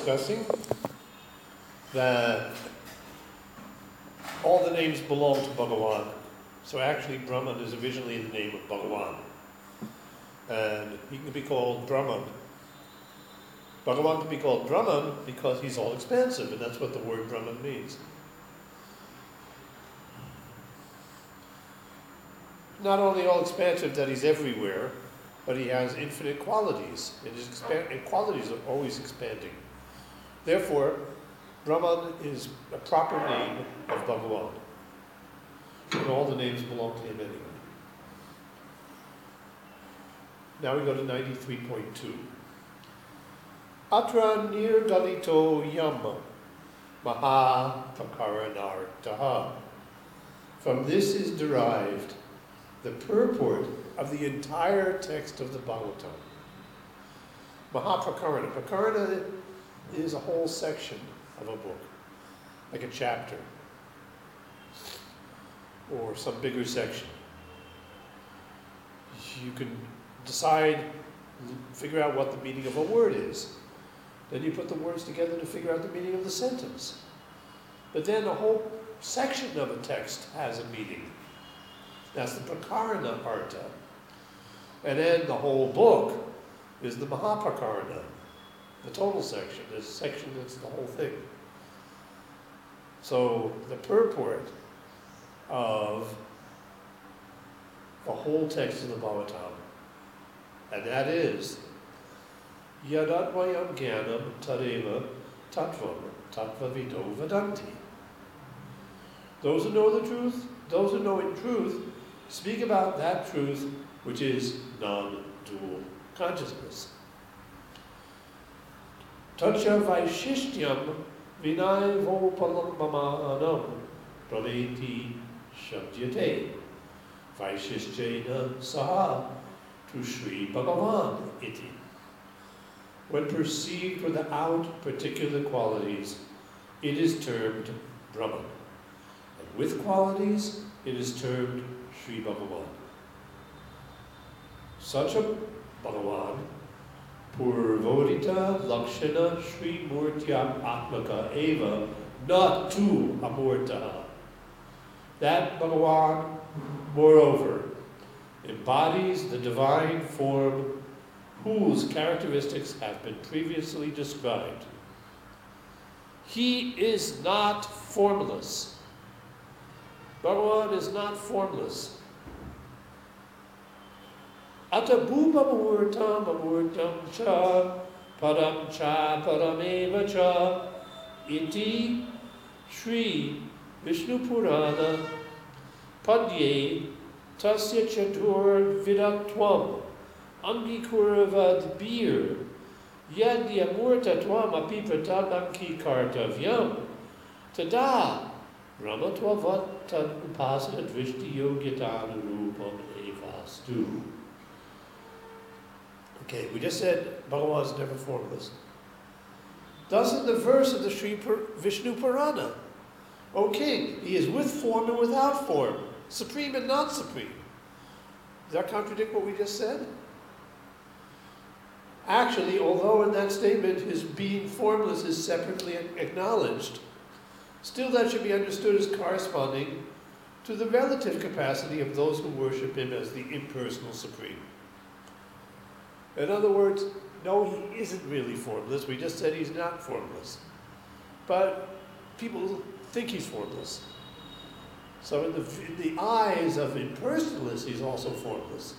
discussing that all the names belong to Bhagavan. So actually Brahman is originally the name of Bhagavan. And he can be called Brahman. Bhagavan can be called Brahman because he's all expansive, and that's what the word Brahman means. Not only all expansive that he's everywhere, but he has infinite qualities, and his qualities are always expanding. Therefore, Brahman is a proper name of Bhagavan. And all the names belong to him anyway. Now we go to 93.2. Atra nirgalito yama maha prakaranartaha. From this is derived the purport of the entire text of the Bhagavatam. Mahaprakarana. Prakarana is a whole section of a book, like a chapter, or some bigger section. You can figure out what the meaning of a word is. Then you put the words together to figure out the meaning of the sentence. But then a whole section of a text has a meaning. That's the Prakarana Artha. And then the whole book is the Mahaprakarana, the total section. There's a section that's the whole thing. So the purport of the whole text of the Bhagavatam, and that is Yadadvayam Jnanam Tadeva Tattvam Tattvavido Vadanti. Those who know the truth, those who know in truth, speak about that truth which is non-dual consciousness. Tacha Vaishishtyam Vinay Vopalambamanam Praveti Shabdyate Vaishishtyena Saha to Sri Bhagavan iti. When perceived without particular qualities, it is termed Brahman. And with qualities, it is termed Sri Bhagavan. Such a Bhagavan, Purvodita Lakshana Sri Murtya Atmaka Eva, not to Amurta. That Bhagavan, moreover, embodies the divine form whose characteristics have been previously described. He is not formless. Bhagavan is not formless. Atabhuva amurtam cha parameva cha iti Sri Vishnu Purana Padye Tasya Chatur Vidatvam Angikuravad Bir Yadyamurta Tvam Api Pratadamki Kartavyam Tada Ramatwavatan Upasana Drishti Yogitanurupam Evastu. Okay, we just said Bhagavan is never formless. Thus in the verse of the Sri Vishnu Purana, O king, he is with form and without form, supreme and not supreme. Does that contradict what we just said? Actually, although in that statement his being formless is separately acknowledged, still that should be understood as corresponding to the relative capacity of those who worship him as the impersonal supreme. In other words, no, he isn't really formless. We just said he's not formless. But people think he's formless. So in the eyes of impersonalists, he's also formless.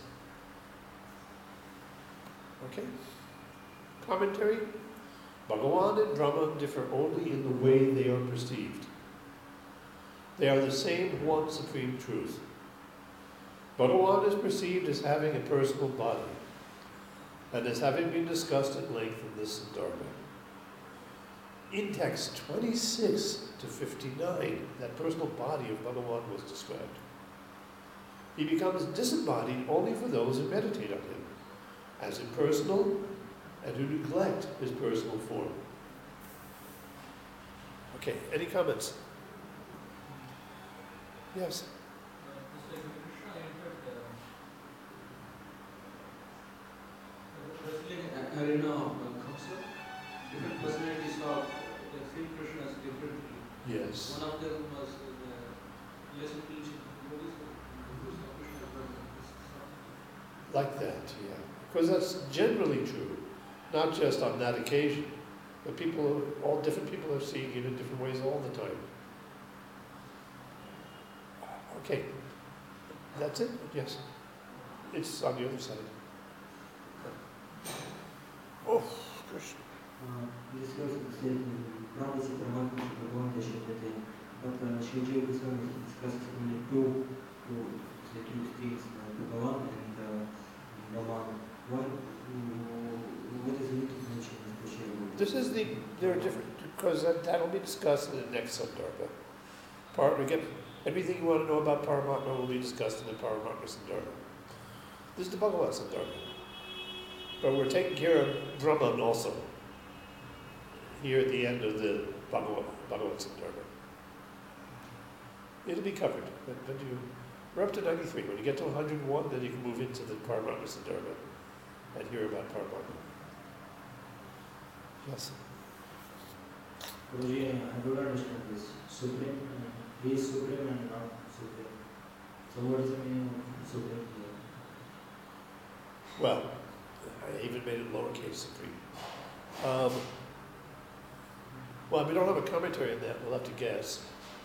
Okay? Commentary? Bhagavan and Brahman differ only in the way they are perceived. They are the same one supreme truth. Bhagavan is perceived as having a personal body, and as having been discussed at length in this Sandarbha. In text 26 to 59, that personal body of Bhagavan was described. He becomes disembodied only for those who meditate on him, as impersonal and who neglect his personal form. Okay, any comments? Yes? Arena of concept, different personalities Sri Krishna differently. Yes. One of them was lesson teaching. What is Krishna Brahma? Like that, yeah. Because that's generally true, not just on that occasion, but all different people are seeing it in different ways all the time. Okay, that's it? Yes. It's on the other side. Oh, Krishna. This was said Brahma is Brahman, Bhagavan, but Shri Jiva Goswami discusses only two states, Bhagavan and Brahman. What is the need to mention especially? They're different, because that'll be discussed in the next Sandarbha. We get everything you want to know about Paramatma will be discussed in the Paramatma Sandarbha. This is the Bhagavat Sandarbha. But we're taking care of Brahman also, here at the end of the Bhagavat Sandarbha. It'll be covered, but we're up to 93. When you get to 101, then you can move into the Paramatma Sandarbha and hear about Paramatma. Yes? Guruji, I don't understand this. Supreme, he is supreme and not supreme. So what is the meaning of supreme here? Well, I even made it lowercase supreme. Well, we don't have a commentary on that. We'll have to guess.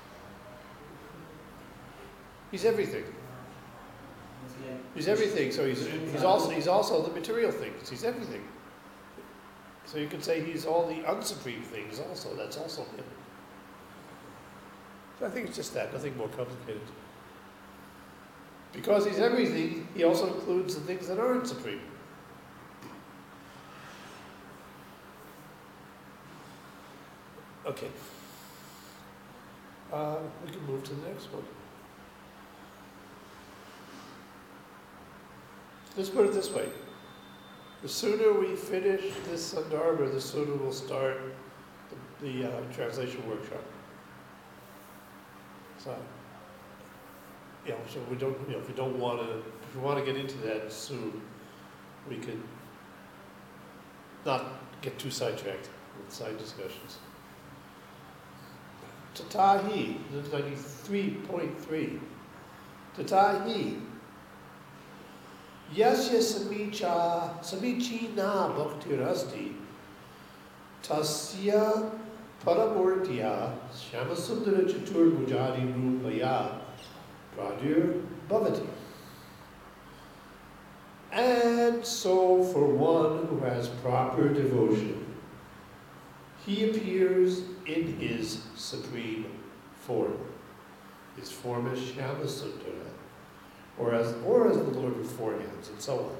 He's everything. He's everything. So he's also the material things. He's everything. So you can say he's all the unsupreme things also. That's also him. So I think it's just that, nothing more complicated. Because he's everything, he also includes the things that aren't supreme. Okay. We can move to the next one. Let's put it this way. The sooner we finish this Sandarbha, the sooner we'll start the translation workshop. So, so we don't, if we want to get into that soon, we can not get too sidetracked with side discussions. Tatahi, 93.3. Tatahi. Yasya samichina bhaktirasti tasya paramurtya shyamasundara chatur bhujari rupaya pradir bhavati. And so for one who has proper devotion, he appears in his supreme form. His form is Shyamasundara, or as the Lord with four hands, and so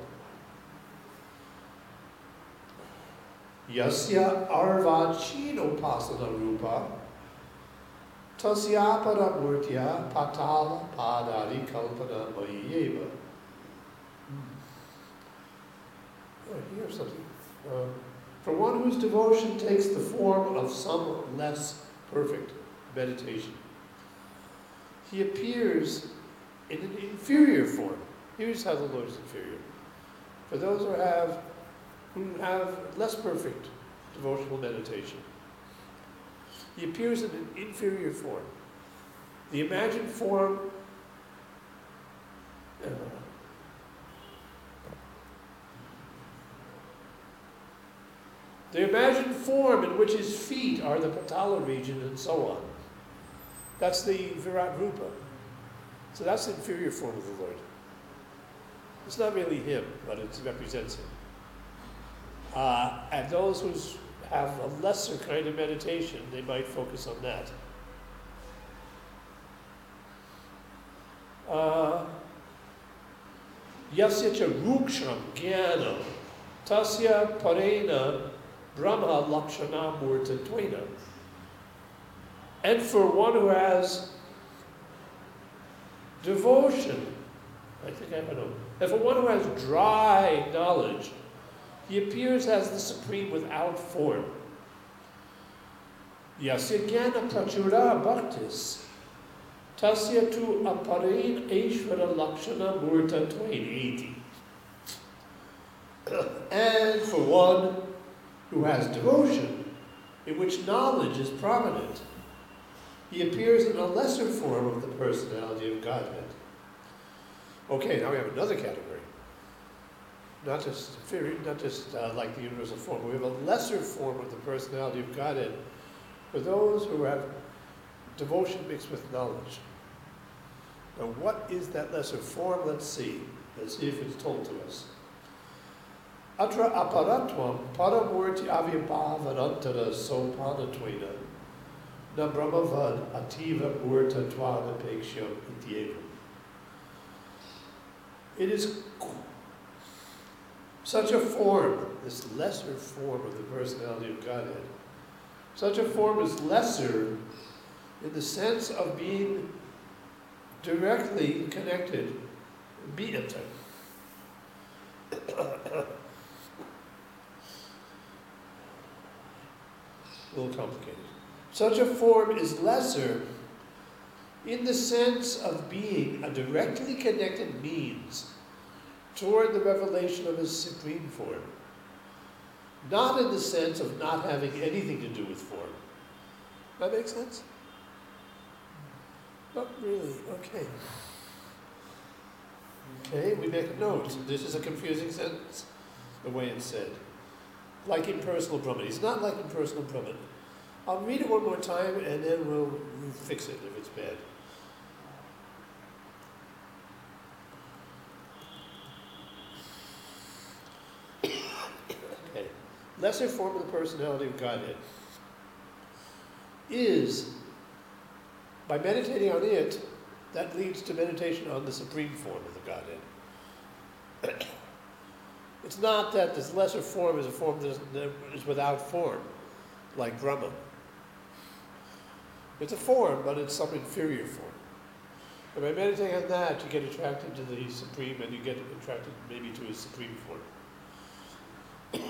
on. Yasya arvachinopasana rupa tasya paramurtya patala padari kalpana mayeva. Here's something. For one whose devotion takes the form of some less perfect meditation, he appears in an inferior form. Here's how the Lord is inferior. For those who have less perfect devotional meditation, he appears in an inferior form. The imagined form in which his feet are the Patala region and so on. That's the Virat Rupa. So that's the inferior form of the Lord. It's not really him, but it represents him. And those who have a lesser kind of meditation, they might focus on that. Yasya cha ruksham jnanam tasya parena brahma lakshana murta tvena. And for one who has devotion, and for one who has dry knowledge, he appears as the supreme without form. Yasya jnana prachura bhaktis tasya tu aparen aishvara lakshana murta twain 80. And for one who has devotion, in which knowledge is prominent, he appears in a lesser form of the personality of Godhead. Okay, now we have another category. Not just inferior, not just like the universal form, but we have a lesser form of the personality of Godhead for those who have devotion mixed with knowledge. Now, what is that lesser form? Let's see. Let's see if it's told to us. Atra aparatvam paramurti avyabhavanantara sopanatvaina na brahmavad ativa murta tvanapeksham ityevam. It is such a form, this lesser form of the personality of Godhead, such a form is lesser in the sense of being directly connected, a little complicated. Such a form is lesser in the sense of being a directly connected means toward the revelation of his supreme form. Not in the sense of not having anything to do with form. That makes sense? Not really. Okay. Okay, we make a note. This is a confusing sentence, the way it's said. Like impersonal Brahman. He's not like impersonal Brahman. I'll read it one more time and then we'll fix it if it's bad. Okay. Lesser form of the personality of Godhead is, by meditating on it, that leads to meditation on the supreme form of the Godhead. It's not that this lesser form is a form that is without form, like Brahman. It's a form, but it's some inferior form. And by meditating on that, you get attracted to the supreme, and you get attracted maybe to his supreme form.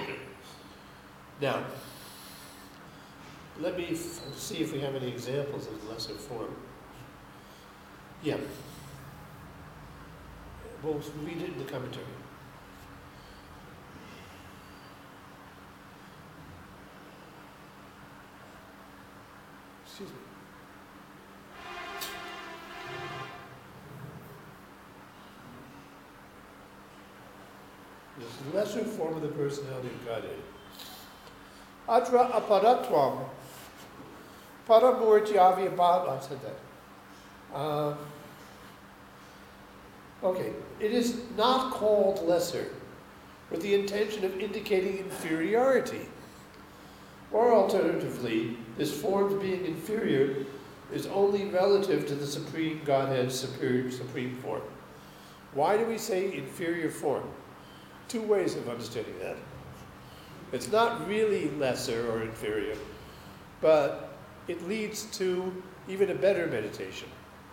Now, let me see if we have any examples of the lesser form. Yeah. We'll read it in the commentary. Excuse me. This lesser form of the personality of Godhead. Atra aparatvam paramurti avyabhav. I said that. Okay, it is not called lesser with the intention of indicating inferiority. Or alternatively, this form's being inferior is only relative to the Supreme Godhead's supreme form. Why do we say inferior form? Two ways of understanding that. It's not really lesser or inferior, but it leads to even a better meditation.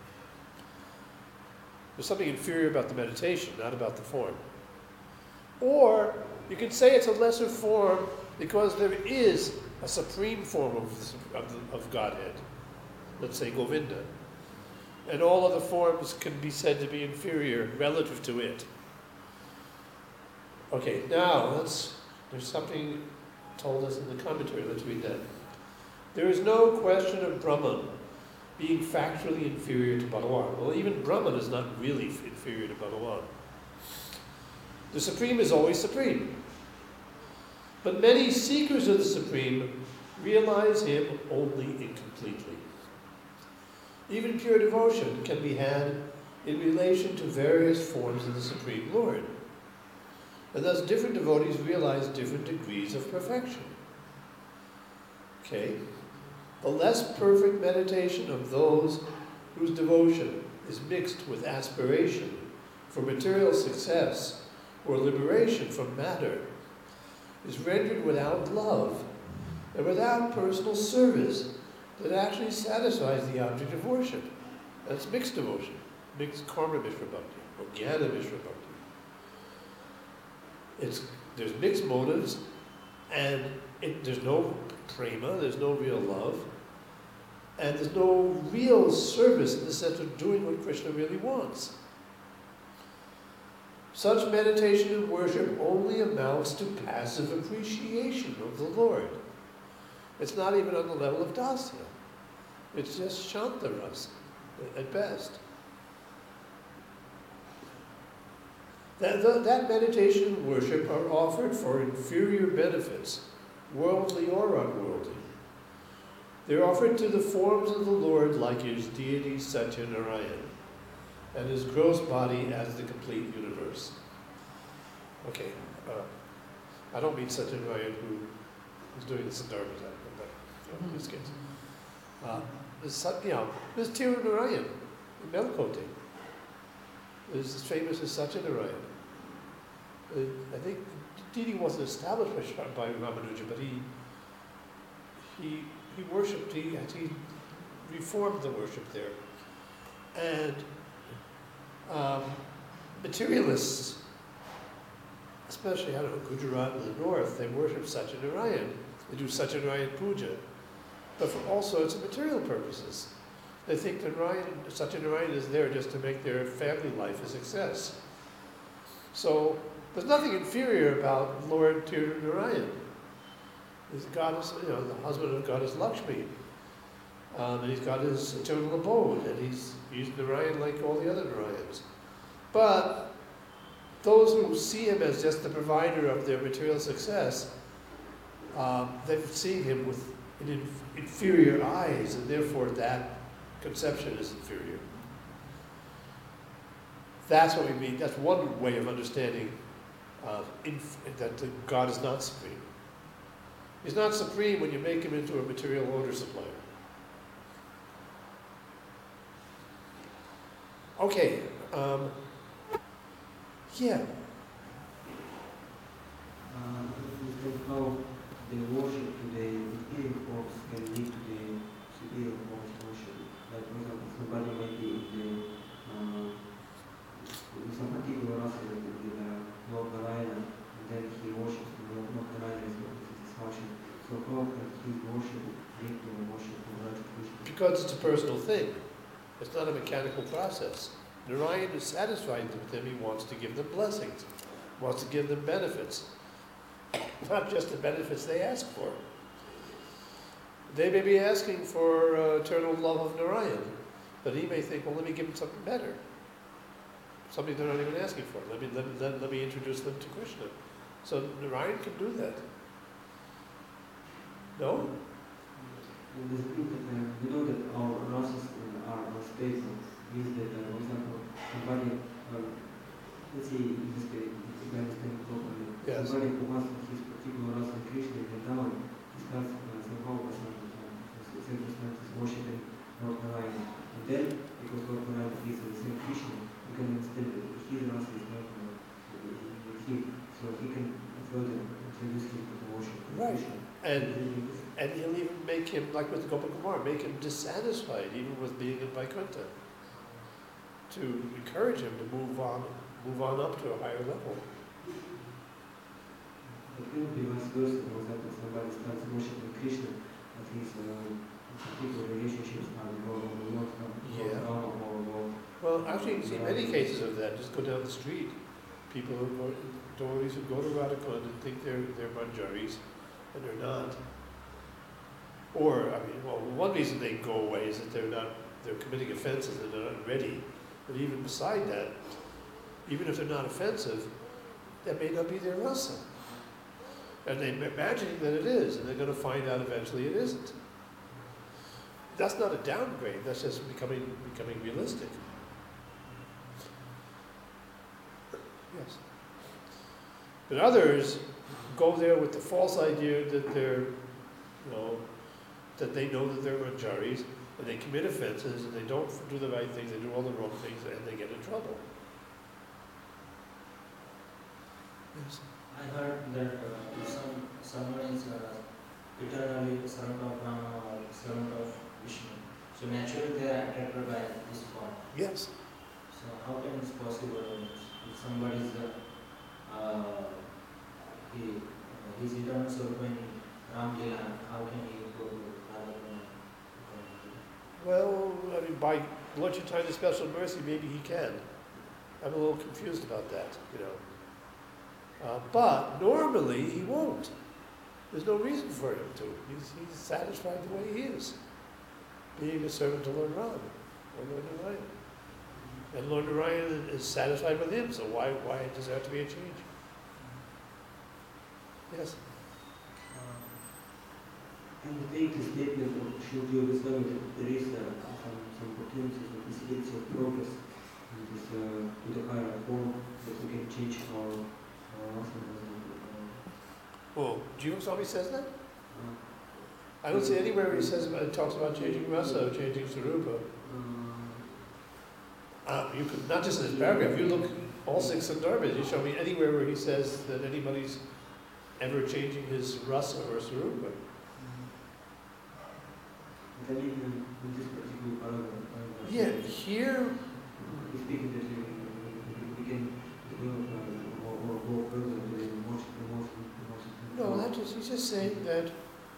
There's something inferior about the meditation, not about the form. Or you can say it's a lesser form because there is a supreme form of Godhead. Let's say Govinda. And all other forms can be said to be inferior relative to it. Okay, now there's something told us in the commentary. Let's read that. There is no question of Brahman being factually inferior to Bhagavan. Well, even Brahman is not really inferior to Bhagavan. The Supreme is always supreme. But many seekers of the Supreme realize him only incompletely. Even pure devotion can be had in relation to various forms of the Supreme Lord. And thus different devotees realize different degrees of perfection. Okay? The less perfect meditation of those whose devotion is mixed with aspiration for material success or liberation from matter is rendered without love and without personal service that actually satisfies the object of worship. That's mixed devotion, mixed karma mishra bhakti, or jnana mishra bhakti. There's mixed motives, and there's no prema, there's no real love, and there's no real service in the sense of doing what Krishna really wants. Such meditation and worship only amounts to passive appreciation of the Lord. It's not even on the level of dasya. It's just shantaras at best. That meditation and worship are offered for inferior benefits, worldly or unworldly. They're offered to the forms of the Lord like his deity Satyanarayan, and his gross body as the complete universe. Okay, I don't mean Satyanarayan who is doing the Siddhartha, but in this case. There's Tirunarayan in Melkote. Is as famous as Satyanarayan. I think deity wasn't established by Ramanuja, but he worshipped, he reformed the worship there. And materialists, especially, I don't know, Gujarat in the north, they worship Satyanarayan. They do Satyanarayan puja, but for all sorts of material purposes. They think that Satyanarayan is there just to make their family life a success. So there's nothing inferior about Lord Tirunarayan. He's the goddess, the husband of goddess Lakshmi. And he's got his eternal abode, and he's Narayan like all the other Narayans. But those who see him as just the provider of their material success, they've seen him with inferior eyes, and therefore that conception is inferior. That's what we mean. That's one way of understanding that God is not supreme. He's not supreme when you make him into a material order supplier. Okay. Yeah. How the worship to the inferior forms can lead to the superior forms worship. Like, for example, somebody might be in some particular rasa with Lord Narayana, and then he worships Lord Narayana as well as his function. So how can his worship lead to the worship of Lord Krishna? Because it's a personal thing. It's not a mechanical process. Narayan is satisfied with them. He wants to give them blessings. Wants to give them benefits. Not just the benefits they ask for. They may be asking for eternal love of Narayan, but he may think, well, let me give them something better. Something they're not even asking for. Let me introduce them to Krishna. So Narayan can do that. No? And the thing that we know that our rasas are states means that, for example, somebody, let's say in this case, if you understand properly, Yes. somebody who wants his particular rasa Krishna in Vrindavan, he starts somehow by some circumstances worshiping Lord Narayana. And then, because Lord Narayana is the same Krishna, you can understand that his rasa is not with him, so he can further introduce him to the worship of Right. Krishna. And he'll even make him, like with Gopakumar, make him dissatisfied even with being in Vaikuntha, to encourage him to move on up to a higher level. It will be vice versa. For example, somebody starts worshiping Krishna, but his particular relationships are with Lord Yeah. Rama or Well, actually, you see many cases of that. Just go down the street. People devotees who go to Radhakund and think they're manjaris, and they're not. Or, one reason they go away is that they're committing offenses and they're not ready. But even beside that, even if they're not offensive, that may not be their rasa. And they're imagining that it is, and they're going to find out eventually it isn't. That's not a downgrade, that's just becoming realistic. Yes. But others go there with the false idea that that they know that they're manjaris, and they commit offenses, and they don't do the right things, they do all the wrong things, and they get in trouble. Yes. I heard that if someone is eternally servant of Rama or servant of Vishnu, so naturally they are attracted by this form. Yes. So how can this possible? If somebody is he's eternal servant in Ram Lila, how can he go to Radha? Well, by Lord Chaitanya's special mercy, maybe he can. I'm a little confused about that, But normally he won't. There's no reason for him to. He's satisfied the way he is, being a servant to Lord Ram, or Lord Narayan. And Lord Narayan is satisfied with him, so why does there have to be a change? Yes? And I think the statement of Shilji Goswami that there is some potencies or possibility of progress in this to the higher form that we can change our Well, Jiva Goswami says that? I don't see anywhere where he says it talks about changing rasa or changing sarupa. You could, not just in this paragraph, you look all 6 sandarbhas, you show me anywhere where he says that anybody's ever changing his rasa or sarupa. And then even in this particular paragraph, Yeah, here, he's speaking that we can develop or go further to the emotion. no, he's just saying that,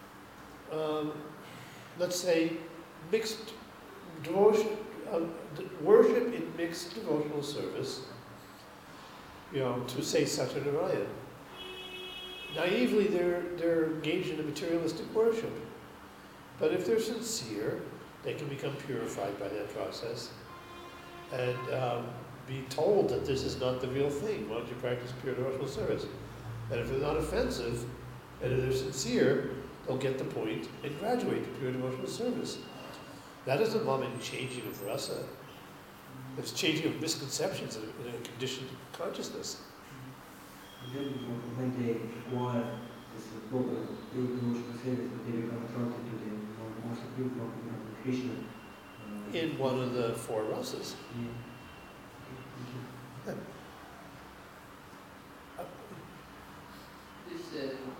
let's say, mixed devotion, worship in mixed devotional service, to say Satyanarayan. Naively, they're engaged in a materialistic worship. But if they're sincere, they can become purified by that process and be told that this is not the real thing. Why don't you practice pure devotional service? And if they're not offensive, and if they're sincere, they'll get the point and graduate to pure devotional service. That doesn't involve any changing of rasa. It's changing of misconceptions in a conditioned consciousness. And then when they acquire this program, pure devotional service, they become attracted to the more supreme form of Krishna. In one of the 4 rasas. Yeah. This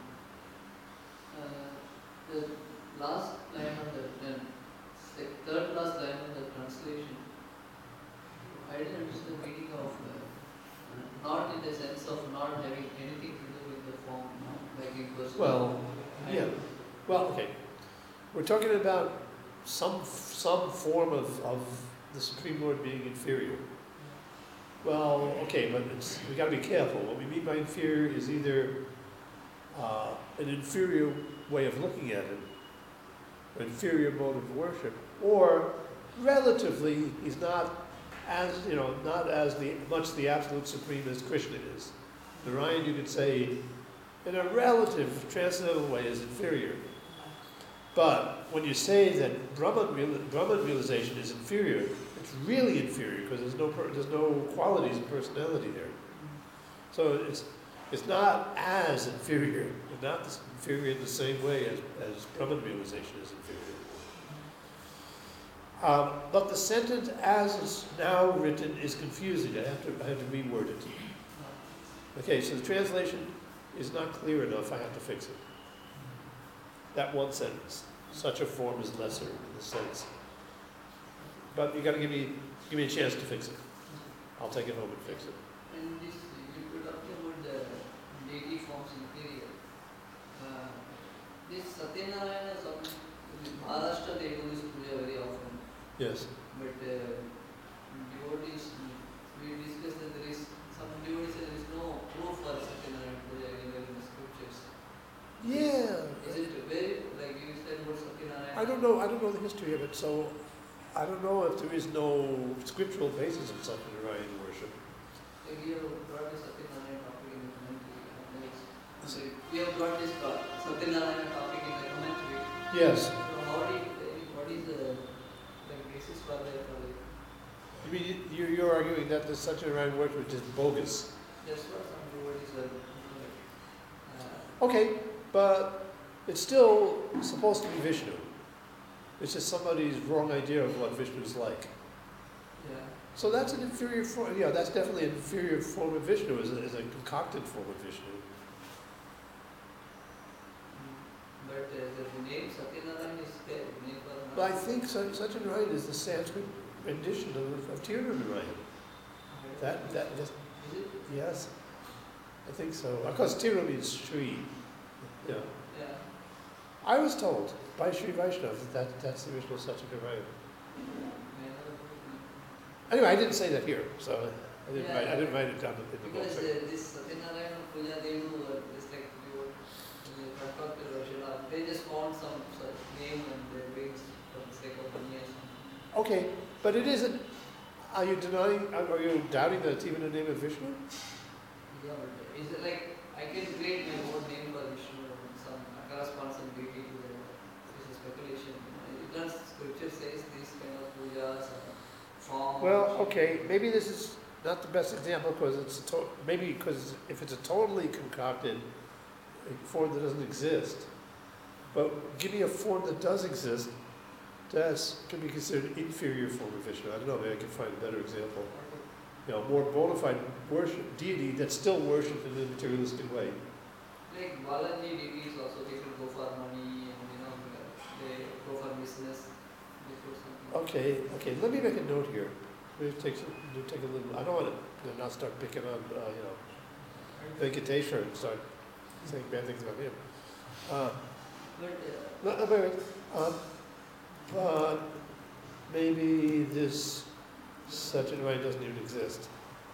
the last line of the third last line of the translation, I didn't understand the meaning of not in the sense of not having anything to do with the form, like it was. Well, yeah. Well, okay. We're talking about some form of the Supreme Lord being inferior. Well, okay, but we got to be careful. What we mean by inferior is either an inferior way of looking at him, an inferior mode of worship, or relatively, he's not as much the absolute supreme as Krishna is. Narayan, you could say, in a relative, transcendental way, is inferior. But when you say that Brahman realization is inferior, it's really inferior because there's no qualities of personality there. So it's not as inferior. It's not inferior in the same way as Brahman realization is inferior. But the sentence as it's now written is confusing. I have to reword it. Okay, so the translation is not clear enough. I have to fix it. That one sentence. Such a form is lesser in the sense. But you got to give me a chance to fix it. I'll take it home and fix it. And this, you were talking about the deity forms inferior. This Satyanarayana is of Maharashtra, they do this puja very often. Yes. But devotees, we discussed that there is some devotees say there is no proof for Satyanarayana puja anywhere in the scriptures. Yeah. Is it very, like you said about Satyanarayana? I don't know the history of it, so I don't know if there is no scriptural basis of Satyanarayan worship. Like you have brought this Satyanarayana topic in the commentary. We have brought this Satyanarayana topic in the commentary. Yes. So what is the basis for that? You mean you're arguing that the Satyanarayan worship is bogus? That's what some devotees are. Okay, but it's still supposed to be Vishnu. It's just somebody's wrong idea of what Vishnu is like. Yeah. So that's an inferior form. Yeah, that's definitely an inferior form of Vishnu, is a concocted form of Vishnu. But the name Satyanarayana is there. But I think Satyanarayan is the Sanskrit rendition of Tirunarayan. That Is it? yes, I think so. Of course, Tiru means Sri. Yeah. Yeah. I was told by Sri Vaishnava that's the original Satyanarayan. Anyway, I didn't say that here, so I didn't write it down in the book. Because this Satyanarayana puja, they do just like you talked about they just found some such name and they're doing for the sake of money or something. Okay, but it isn't. Are you denying? Are you doubting that it's even a name of Vishnu? Yeah, but is it like I can create my own name for Vishnu or some corresponds some deity to the this is speculation. It does scripture says these kind of pujas and form. Well, okay, maybe this is not the best example because maybe because if it's a totally concocted form that doesn't exist, but give me a form that does exist, that can be considered inferior form of Vishnu. I don't know, maybe I can find a better example. You know, more bona fide worship deity that's still worshipped in a materialistic way. Like Balaji deities also people go for money and they go for business. They put something. Okay. Let me make a note here. We take a little. I don't want to not start picking on Venkateshwar and start saying bad things about him. But Wait. But maybe this Satyanarayana doesn't even exist.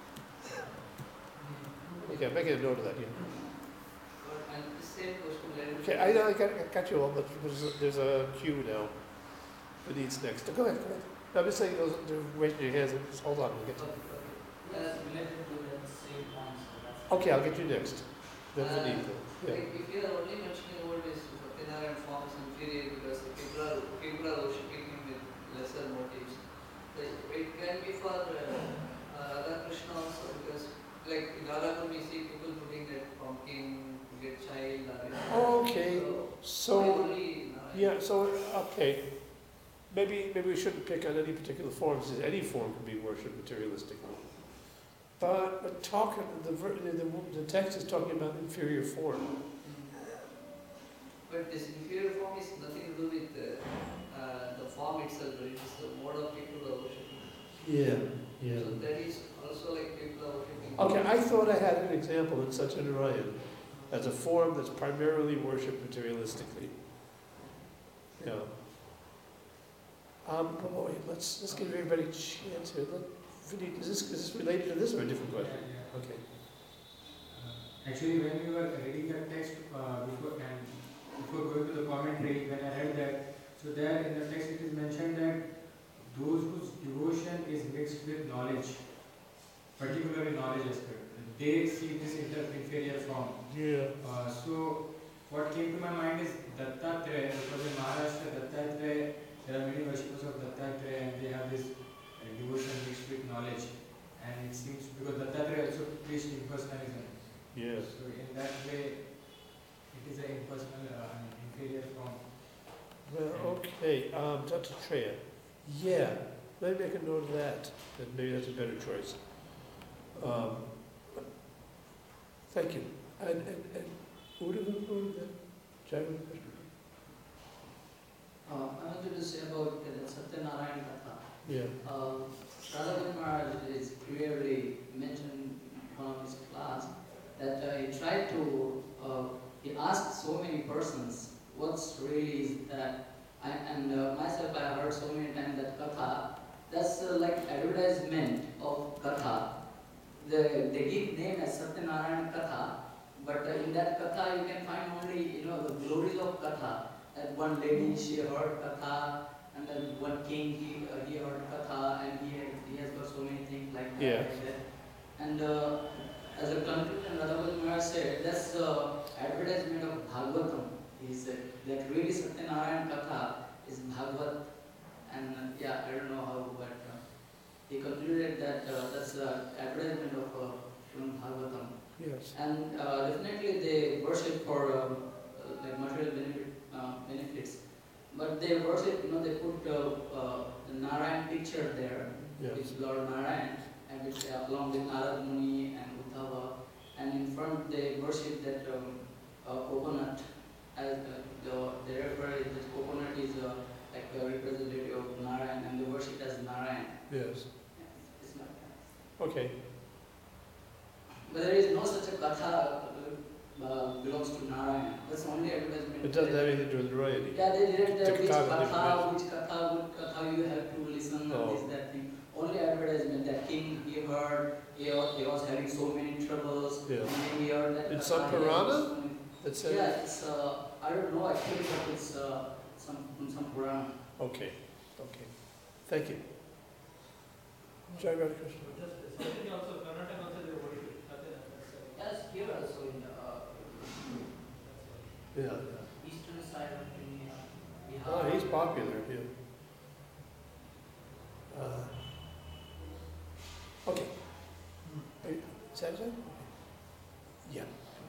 Okay, I'm making a note of that. Yeah. and the same question. Okay, I got you all, but there's a queue now. Who needs next? Go ahead. I'm just saying, they're raising your hands. Just hold on, we'll get to it. That's related to the same point. So that's Okay, I'll get you next. Then Vineet. Yeah. Like if you are only mentioning about this Satyanarayana form is inferior because the people are worshipping him with lesser motives. It can be for Radha Krishna also because like in Radha we see people putting that pumpkin to get child. Okay, so only yeah, so okay. Maybe we shouldn't pick on any particular forms. Any form can be worshipped materialistically. But talking the text is talking about inferior form. But this inferior form is nothing to do with the form itself. It is the mode of people are worshipping. Yeah. So that is also like people are worshipping. Okay, I thought I had an example in Satyanarayana as a form that's primarily worshipped materialistically. Yeah. But wait, let's give everybody a chance here. Vineet, is this related to this or a different question? Yeah. Okay. Actually, when we were reading the text before going to the commentary, when I read that, so there in the text it is mentioned that those whose devotion is mixed with knowledge, particularly knowledge aspect, they see this inferior form. Yeah. So what came to my mind is Dattatreya, because in Maharashtra, Dattatreya, there are many worshippers of Dattatreya and they have this devotion mixed with knowledge. And it seems, because Dattatreya also preached impersonalism. Yes. So in that way, it is an impersonal, inferior form. Well, okay. Dattatreya. Yeah. Let me make a note of that. That maybe that's a better choice. Thank you. And Uddhava, Jaiva question. I wanted to say about the Satyanarayana Katha. Yeah. Radha Maharaj is clearly mentioned in one of his class that he tried to, he asked so many persons, what's really is that, myself I heard so many times that Katha, that's like advertisement of Katha. They give name as Satyanarayana Katha, but in that Katha you can find only, the glories of Katha. That one lady, she heard Katha, and then one king, he heard Katha, and he has got so many things like that. Yeah. Like that. And as a conclusion, Radha Maharaj said, that's advertisement of Bhagavatam. He said that really Satyanarayana Katha is Bhagavat, and I don't know how, but he concluded that that's advertisement of Bhagavatam. Yes. And definitely they worship for like material benefits, but they worship, they put the Narayan picture there, Yes. it's Lord Narayan, and it's along with Narad Muni and Uddhava, and in front they worship that coconut, as they refer it, that coconut is like a representative of Narayan, and they worship as Narayan. Yes. It's not that. Okay. But there is no such a katha belongs to Narayan. That's only advertisement. It doesn't have anything to do with royalty. Yeah, they didn't The which katha is katha, what katha you have to listen, Oh. this, that thing. Only advertisement that king, he heard, he was having so many troubles. Yeah. And then he heard that In katha, some he had Purana? so many- That said, Yeah, it's I don't know actually, but it's some Purana. Okay, okay. Thank you. Jai Radhakrishna. Something also, Karnataka also they worship Satyanath. Yes, here also in the Yeah. eastern side of India. Oh, he's popular, yeah. Okay. Are you satisfied? Yeah.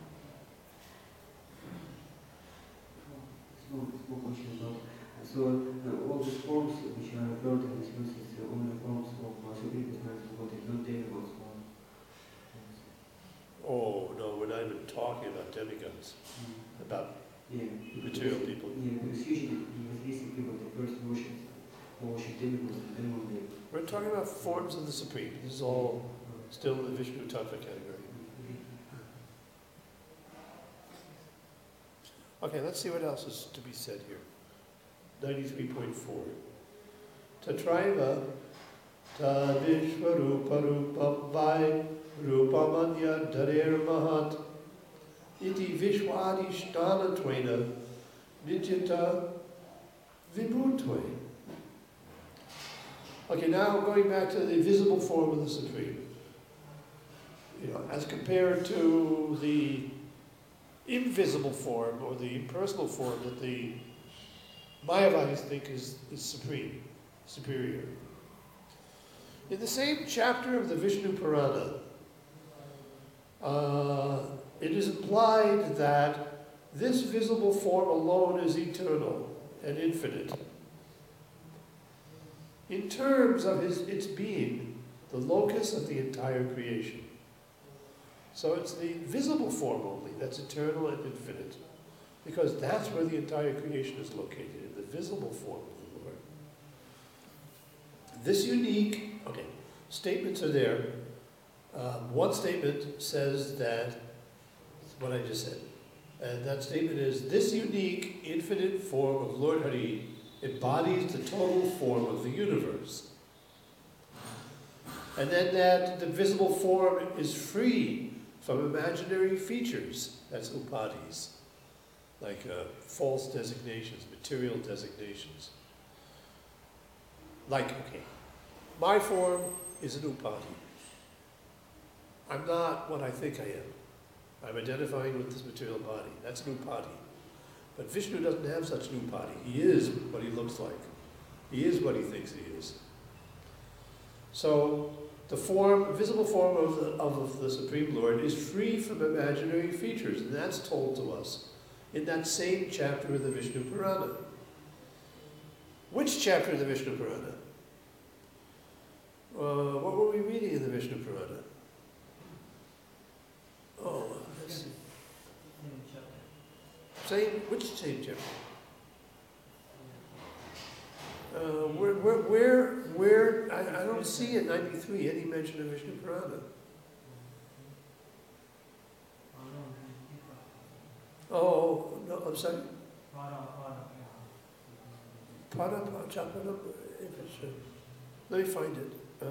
Small question about. So all the forms which are referred in this verse is only forms of Supreme Personality of Godhead, not demigods. Oh, no, we're not even talking about demigods, about material people. Yeah, because usually with these people, the first worship demigods, and then will they. We're talking about forms of the Supreme. This is all still in the Vishnu Tattva category. Okay, let's see what else is to be said here. 93.4. Tatraiva ta vishvarupa rupam vai rupamanya dharer mahat iti vishwadishtana tvena nityata vibhutve. Okay, now going back to the visible form of the Supreme. As compared to the invisible form or the impersonal form that the Mayavadis think is supreme, superior. In the same chapter of the Vishnu Purana, it is implied that this visible form alone is eternal and infinite. In terms of its being the locus of the entire creation. So it's the visible form only that's eternal and infinite, because that's where the entire creation is located, in the visible form of the Lord. This unique, statements are there. One statement says that, what I just said, and that statement is, this unique, infinite form of Lord Hari embodies the total form of the universe. And then that the visible form is free from imaginary features, that's upadhis, like false designations, material designations. Like, my form is an upadhi. I'm not what I think I am. I'm identifying with this material body. That's an upadhi. But Vishnu doesn't have such an upadhi. He is what he looks like. He is what he thinks he is. So the visible form of the Supreme Lord is free from imaginary features, and that's told to us in that same chapter of the Vishnu Purana. Which chapter of the Vishnu Purana? What were we reading in the Vishnu Purana? Oh, let's see. Which same chapter? Where, I don't see in 93 any mention of Vishnu Purana. Oh, no, I'm sorry. Let me find it.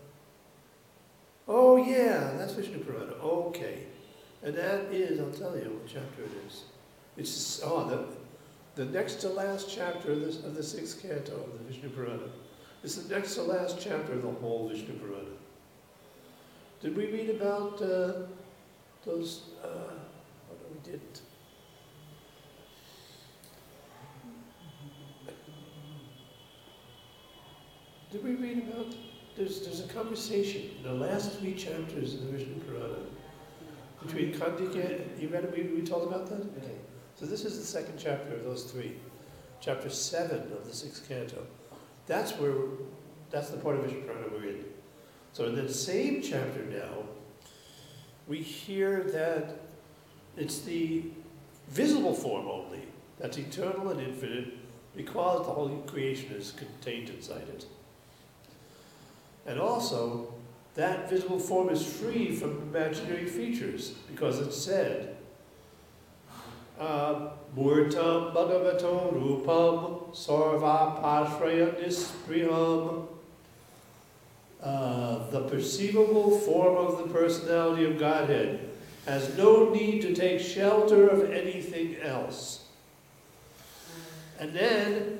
Oh yeah, that's Vishnu Purana. Okay. And that is, I'll tell you what chapter it is. It's, the next to last chapter of the sixth canto of the Vishnu Purana. It's the next to last chapter of the whole Vishnu Purana. Did we read about those? Oh no, we didn't. Did we read about? There's a conversation in the last three chapters of the Vishnu Purana between Kandika. You read it? We told about that. Okay. So this is the second chapter of those three. Chapter 7 of the sixth canto. That's the part of Vishnu Purana we're in. So in the same chapter now, we hear that it's the visible form only that's eternal and infinite, because the whole creation is contained inside it. And also, that visible form is free from imaginary features, because it's said, Murtam Bhagavato Rupam Sarva Pashraya Nispriham. The perceivable form of the personality of Godhead has no need to take shelter of anything else. And then,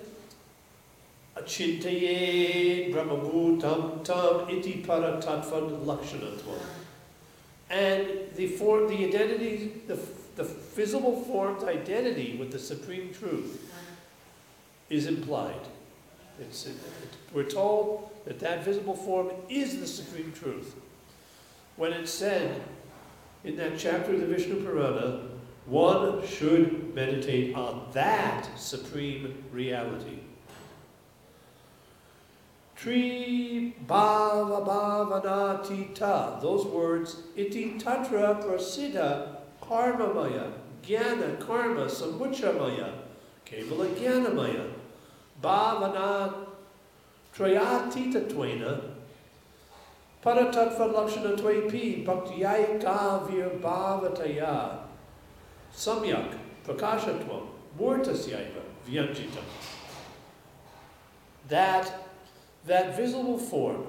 Achintaye Brahmabhutam Tam Iti Paratatvan Lakshanatvam. And the identity, the visible formed identity with the Supreme Truth is implied. We're told that visible form is the Supreme Truth. When it's said in that chapter of the Vishnu Purana, one should meditate on that supreme reality. Tri bhava bhavanatita, those words, iti tatra prasiddha karmamaya, jnana karma samuchamaya, kevala jnanamaya, bhavana trayatita tvena, paratatva lakshana tvepi, bhaktiyayika vir bhavataya, samyak prakashatvam, murtasyaiva vyanjitam. That visible form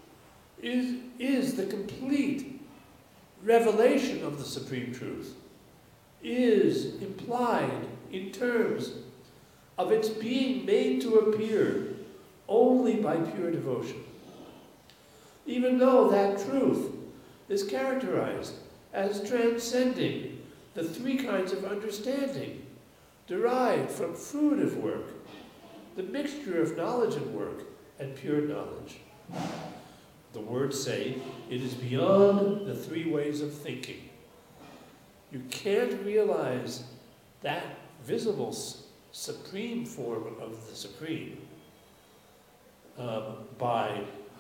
is the complete revelation of the Supreme Truth, is implied in terms of its being made to appear only by pure devotion. Even though that truth is characterized as transcending the three kinds of understanding derived from fruitive work, the mixture of knowledge and work, and pure knowledge. The words say it is beyond the three ways of thinking. You can't realize that visible supreme form of the Supreme by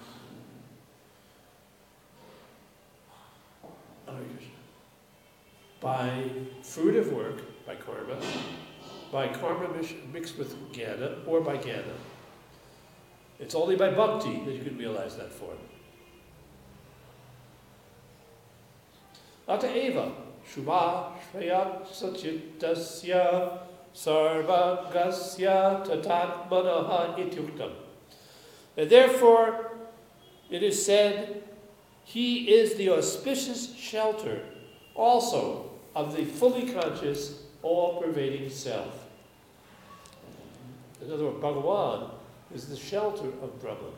fruitive work, by karma mixed with jnana, or by jnana. It's only by bhakti that you can realize that form. Ata eva, shubha shvayat sachitasya sarvagasya tatatmanaha ityuktam. And therefore, it is said, he is the auspicious shelter also of the fully conscious, all-pervading self. In other words, Bhagavan is the shelter of Brahman.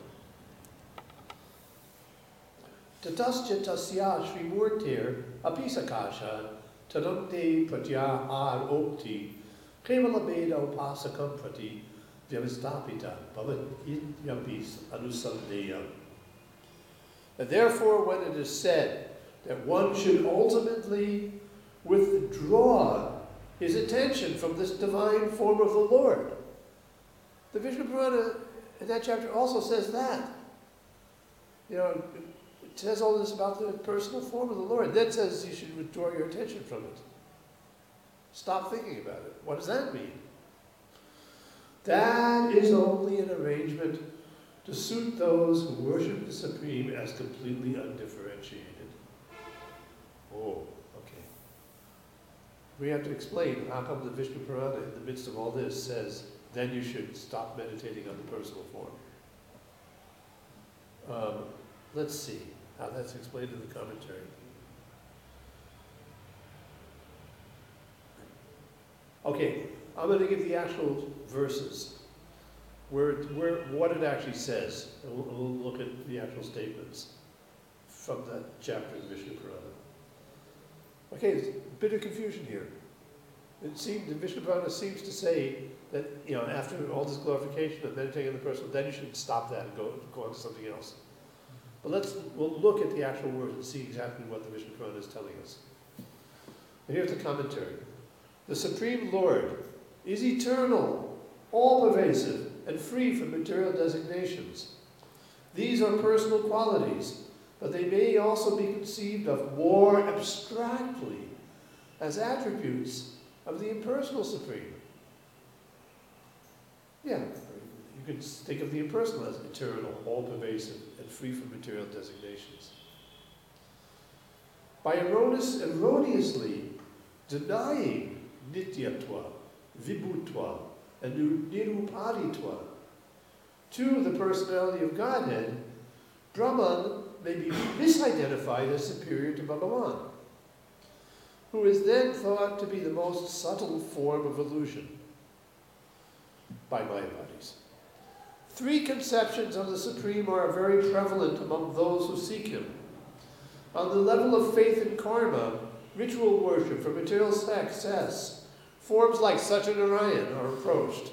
Tatasya tasya srimurtir apisakasha tadante pratya okti kevala veda upasakam prati vyavastapita bhavat ityapis anusandeya. And therefore, when it is said that one should ultimately withdraw his attention from this divine form of the Lord, the Vishnu Purana in that chapter also says that. You know, it says all this about the personal form of the Lord. That says you should withdraw your attention from it. Stop thinking about it. What does that mean? That is only an arrangement to suit those who worship the Supreme as completely undifferentiated. Oh, okay. We have to explain how come the Vishnu Purana in the midst of all this says then you should stop meditating on the personal form. Let's see how that's explained in the commentary. Okay, I'm going to give the actual verses, where what it actually says, and we'll look at the actual statements from that chapter of the Vishnu Purana. Okay, there's a bit of confusion here. It seems the Vishnu Purana seems to say that, you know, after all this glorification and meditating on the personal, then you should stop that and go on to something else. But we'll look at the actual words and see exactly what the Vishnu Purana is telling us. And here's the commentary. The Supreme Lord is eternal, all-pervasive, and free from material designations. These are personal qualities, but they may also be conceived of more abstractly as attributes of the impersonal Supreme. Yeah, you can think of the impersonal as eternal, all-pervasive, and free from material designations. By erroneously denying nityatva, vibhutva, and nirupaditva to the personality of Godhead, Brahman may be misidentified as superior to Bhagavan, who is then thought to be the most subtle form of illusion. by Mayavadis. Three conceptions of the Supreme are very prevalent among those who seek him. On the level of faith and karma, ritual worship for material success, forms like Satyanarayan are approached.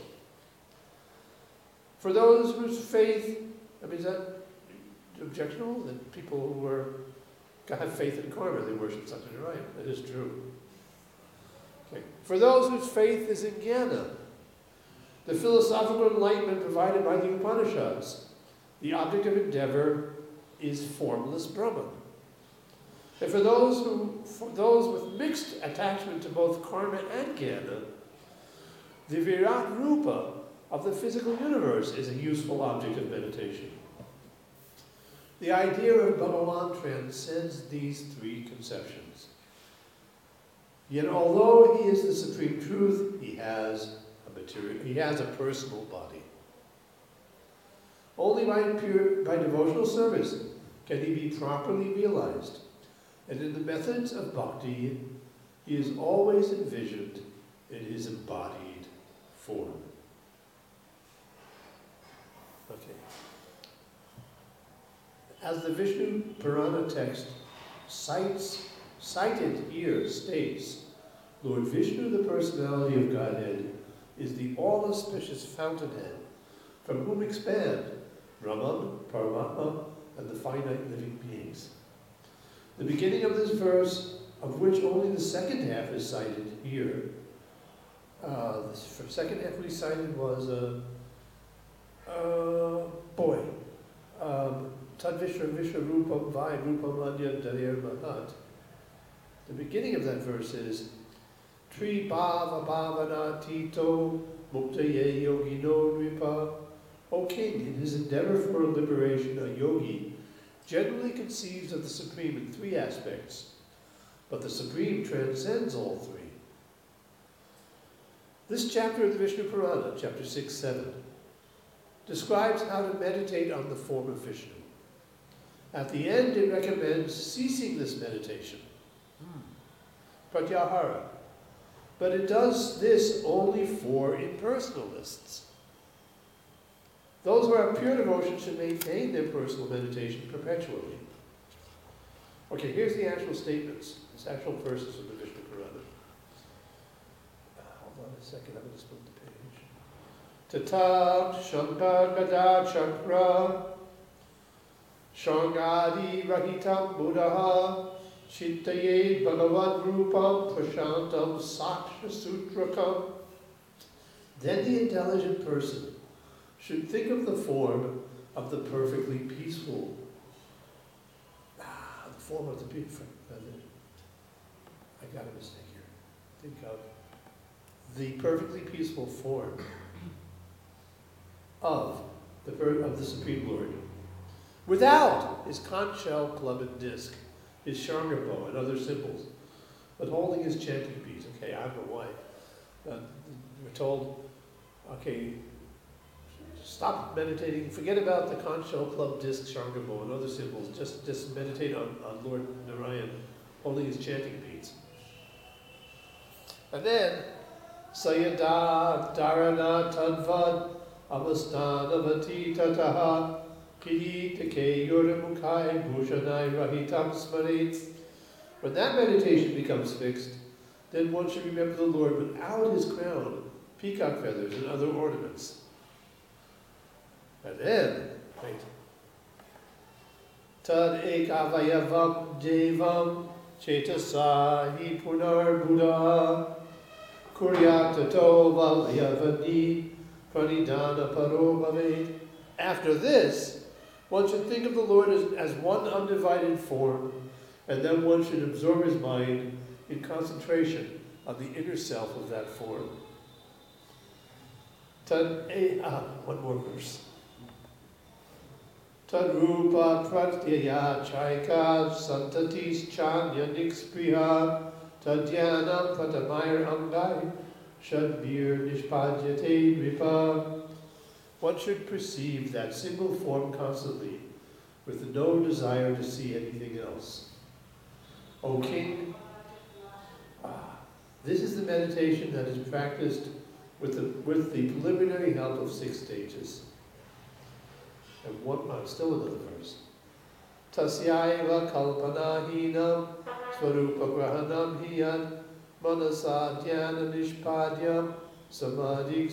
For those whose faith, is that objectionable? That people who have faith in karma, they worship Satyanarayan. That is true. Okay. For those whose faith is in jnana, the philosophical enlightenment provided by the Upanishads, the object of endeavor is formless Brahman. And for those with mixed attachment to both karma and jnana, the Virat Rupa of the physical universe is a useful object of meditation. The idea of Bhagavan transcends these three conceptions. Yet although he is the supreme truth, he has a personal body. Only by devotional service can he be properly realized. And in the methods of bhakti, he is always envisioned in his embodied form. Okay. As the Vishnu Purana text cited here states, Lord Vishnu, the personality of Godhead, is the all-auspicious fountainhead from whom expand Brahman, Paramatma, and the finite living beings. The beginning of this verse, of which only the second half is cited here, the second half we cited was Tad Vishra Vishra Rupam Vai Rupam Anya Darir Mahat. The beginning of that verse is Tri Bhava Bhavana Tito Muktaye Yogino Nripa. O King, in his endeavor for liberation, a yogi generally conceives of the Supreme in three aspects, but the Supreme transcends all three. This chapter of the Vishnu Purana, chapter 6-7, describes how to meditate on the form of Vishnu. At the end, it recommends ceasing this meditation, pratyahara, but it does this only for impersonalists. Those who have pure devotion should maintain their personal meditation perpetually. Okay, here's the actual statements, the actual verses of the Vishnu Purana. Hold on a second, I'm going to split the page. Tatat Shankar Gada Chakra Shangadi Rahitam Buddha Chittaye Bhagavad Rupam Prashantam Saksha Sutrakam. Then the intelligent person should think of the form of the perfectly peaceful. The form of the peaceful. I got a mistake here. Think of the perfectly peaceful form of the Supreme Lord, without his conch shell, club, and disc, his sharnger bow, and other symbols, but holding his chanting beads. Okay, I don't know why. We're told, okay, stop meditating, forget about the conch shell, club, disc, sharnger bow, and other symbols, just meditate on Lord Narayan holding his chanting beads. And then, Sayada Dharana Tadvad Avastanavati Tataha Kiritake Yuramukai Bhushanai Rahitam Smarit. When that meditation becomes fixed, then one should remember the Lord without his crown, peacock feathers, and other ornaments. And then, wait. Tad ekavayavam devam chetasahi punar buddha kuryatato valayavani pranidana parobhave. After this, one should think of the Lord as one undivided form, and then one should absorb his mind in concentration on the inner self of that form. One more verse. Tadrupa pratyaya chaika santatis chanya nikspriya tadyanam pratamair angai shadbir nishpadyate ripa. One should perceive that single form constantly, with no desire to see anything else. O King, this is the meditation that is practiced with the preliminary help of 6 stages. And still another verse. Tasyaiva kalpanahinam swarupagrahanam hiyad manasa dhyana nishpadyam samadhi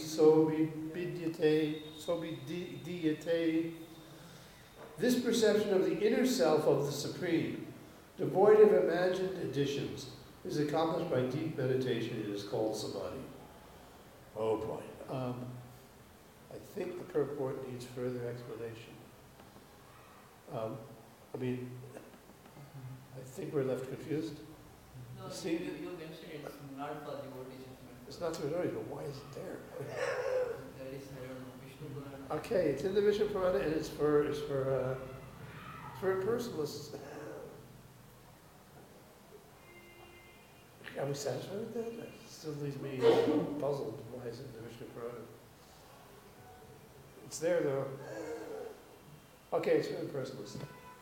sobidiyate. This perception of the inner self of the Supreme, devoid of imagined additions, is accomplished by deep meditation. It is called samadhi. Oh boy. I think the purport needs further explanation. I think we're left confused. No, See- you mentioned it's not for devotees. It's not the minority, but why is it there? That is, I don't know, Vishnu Purana. Okay, it's in the Vishnu Purana, and it's for impersonalists. Are we satisfied with that? That still leaves me puzzled. Why is it in the Vishnu Purana? It's there though. Okay, it's for impersonalists.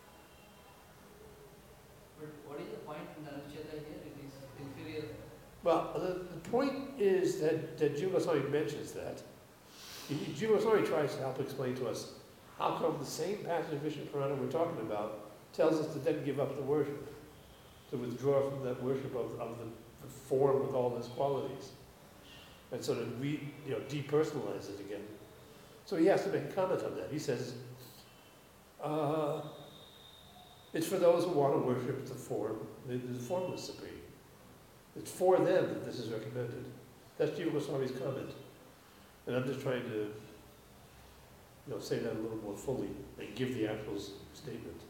But what is the point in the Anucheta here? It is inferior. Well, the point is that Jiva Goswami mentions that. Jiva Goswami tries to help explain to us how come the same passage of Vishnu Purana we're talking about tells us to then give up the worship, to withdraw from that worship of the form with all its qualities, and sort of depersonalize it again. So he has to make a comment on that. He says, it's for those who want to worship the formless Supreme. It's for them that this is recommended. That's Jiva Goswami's comment. And I'm just trying to say that a little more fully and give the actual statement.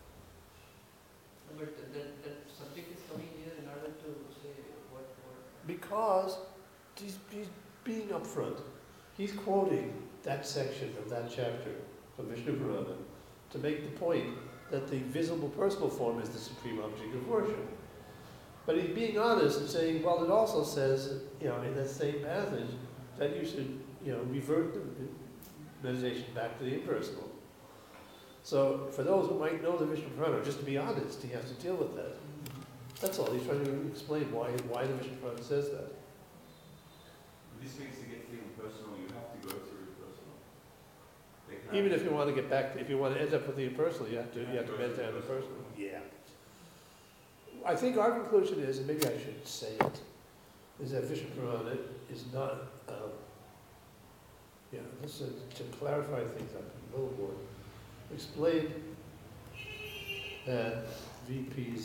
But that subject is coming here in order to say what. Because he's being upfront. He's quoting that section of that chapter of Vishnu Purana to make the point that the visible personal form is the supreme object of worship. But he's being honest and saying, well, it also says, in that same passage, that you should, revert the meditation back to the impersonal. So for those who might know the Vishnu Purana, just to be honest, he has to deal with that. That's all. He's trying to explain why the Vishnu Purana says that. This means to get to the impersonal, you have to go through impersonal. Even if you want to get back, if you want to end up with the impersonal, you have to meditate on the personal. Yeah. I think our conclusion is, and maybe I should say it, is that Vishnu Purana is not, this is to clarify things up a little more. Explain that VP's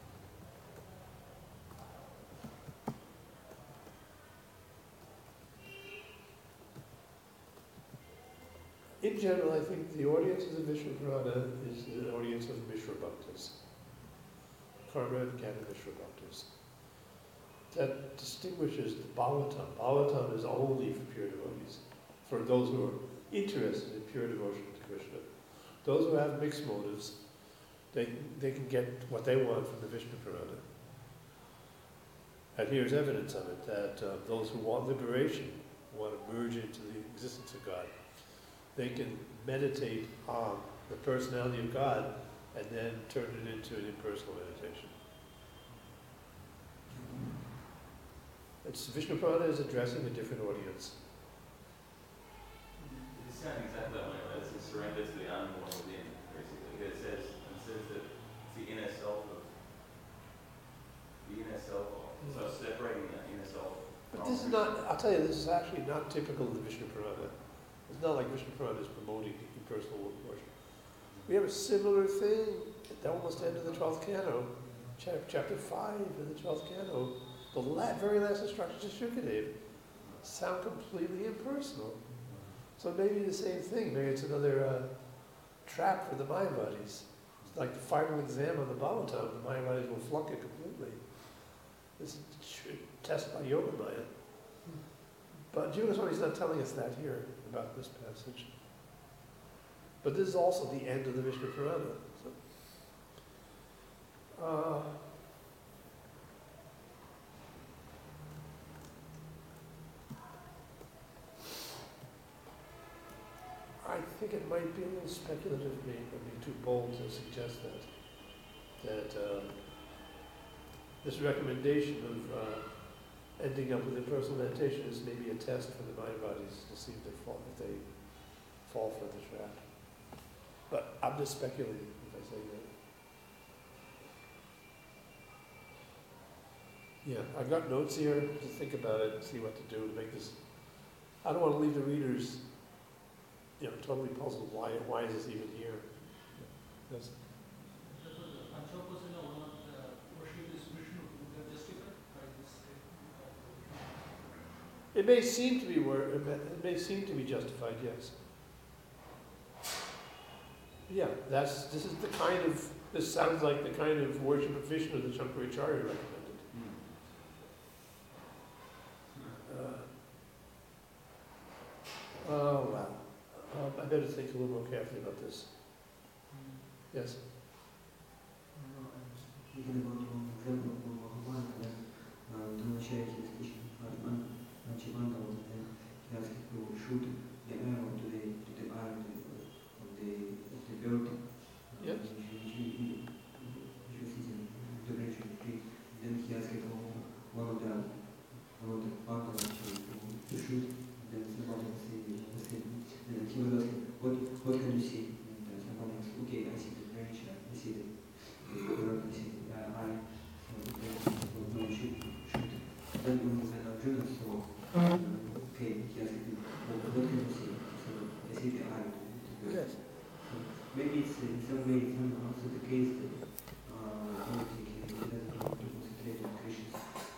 in general, I think the audience of the Vishnu Purana is the audience of Mishra Bhaktas. Karma and Jnana Mishra Bhaktas. That distinguishes the Bhagavatam. Bhagavatam is only for pure devotees, for those who are interested in pure devotion to Krishna. Those who have mixed motives, they can get what they want from the Vishnu Purana. And here's evidence of it, that those who want liberation, who want to merge into the existence of God, they can meditate on the personality of God and then turn it into an impersonal meditation. Vishnu Purana is addressing a different audience. It's sounding exactly that way, right? It's a surrender to the unborn within, basically. It says that it's the inner self of. So separating that inner self. But this is not, I'll tell you, this is actually not typical of the Vishnu Purana. It's not like Vishnu Purana is promoting impersonal worship. We have a similar thing at the almost end of the 12th canto, chapter 5 in the 12th canto. The very last instructions of Shukadev sound completely impersonal. So maybe the same thing. Maybe it's another trap for the Mayavadis. It's like the final exam on the Bhagavatam. The Mayavadis will flunk it completely. This is a test by Yoga Maya. But Jiva Goswami is not telling us that here about this passage. But this is also the end of the Vishnu Purana. So, I think it might be a little speculative of me, be too bold to suggest that this recommendation of ending up with impersonal meditation is maybe a test for the mind bodies to see if they fall for the trap. But I'm just speculating if I say that. Yeah, I've got notes here to think about it and see what to do to make this. I don't want to leave the readers, totally puzzled. Why is this even here? Yes. It may seem to be it may seem to be justified, yes. Yeah, this sounds like the kind of worship of Vishnu that Shankaracharya recommended. Oh wow. I better think a little more carefully about this. Yes? Thinking about one example of Bhagavan, when Dhanacharya is teaching Archibanda, and then he asked to shoot the arrow to the eye of the bird. Yes. Which was in the direction of the tree. Then he asked one of the partners to shoot. Then somebody was saying, and he was asking, what can you see? And somebody was, okay, I see the branch, I see the bird, I see the eye. So then shoot. Then when Arjuna saw, okay, he asked him, what can you see? So I see the eye. Yes. So maybe it's in some way it's also the case that he doesn't want to concentrate on Krishna's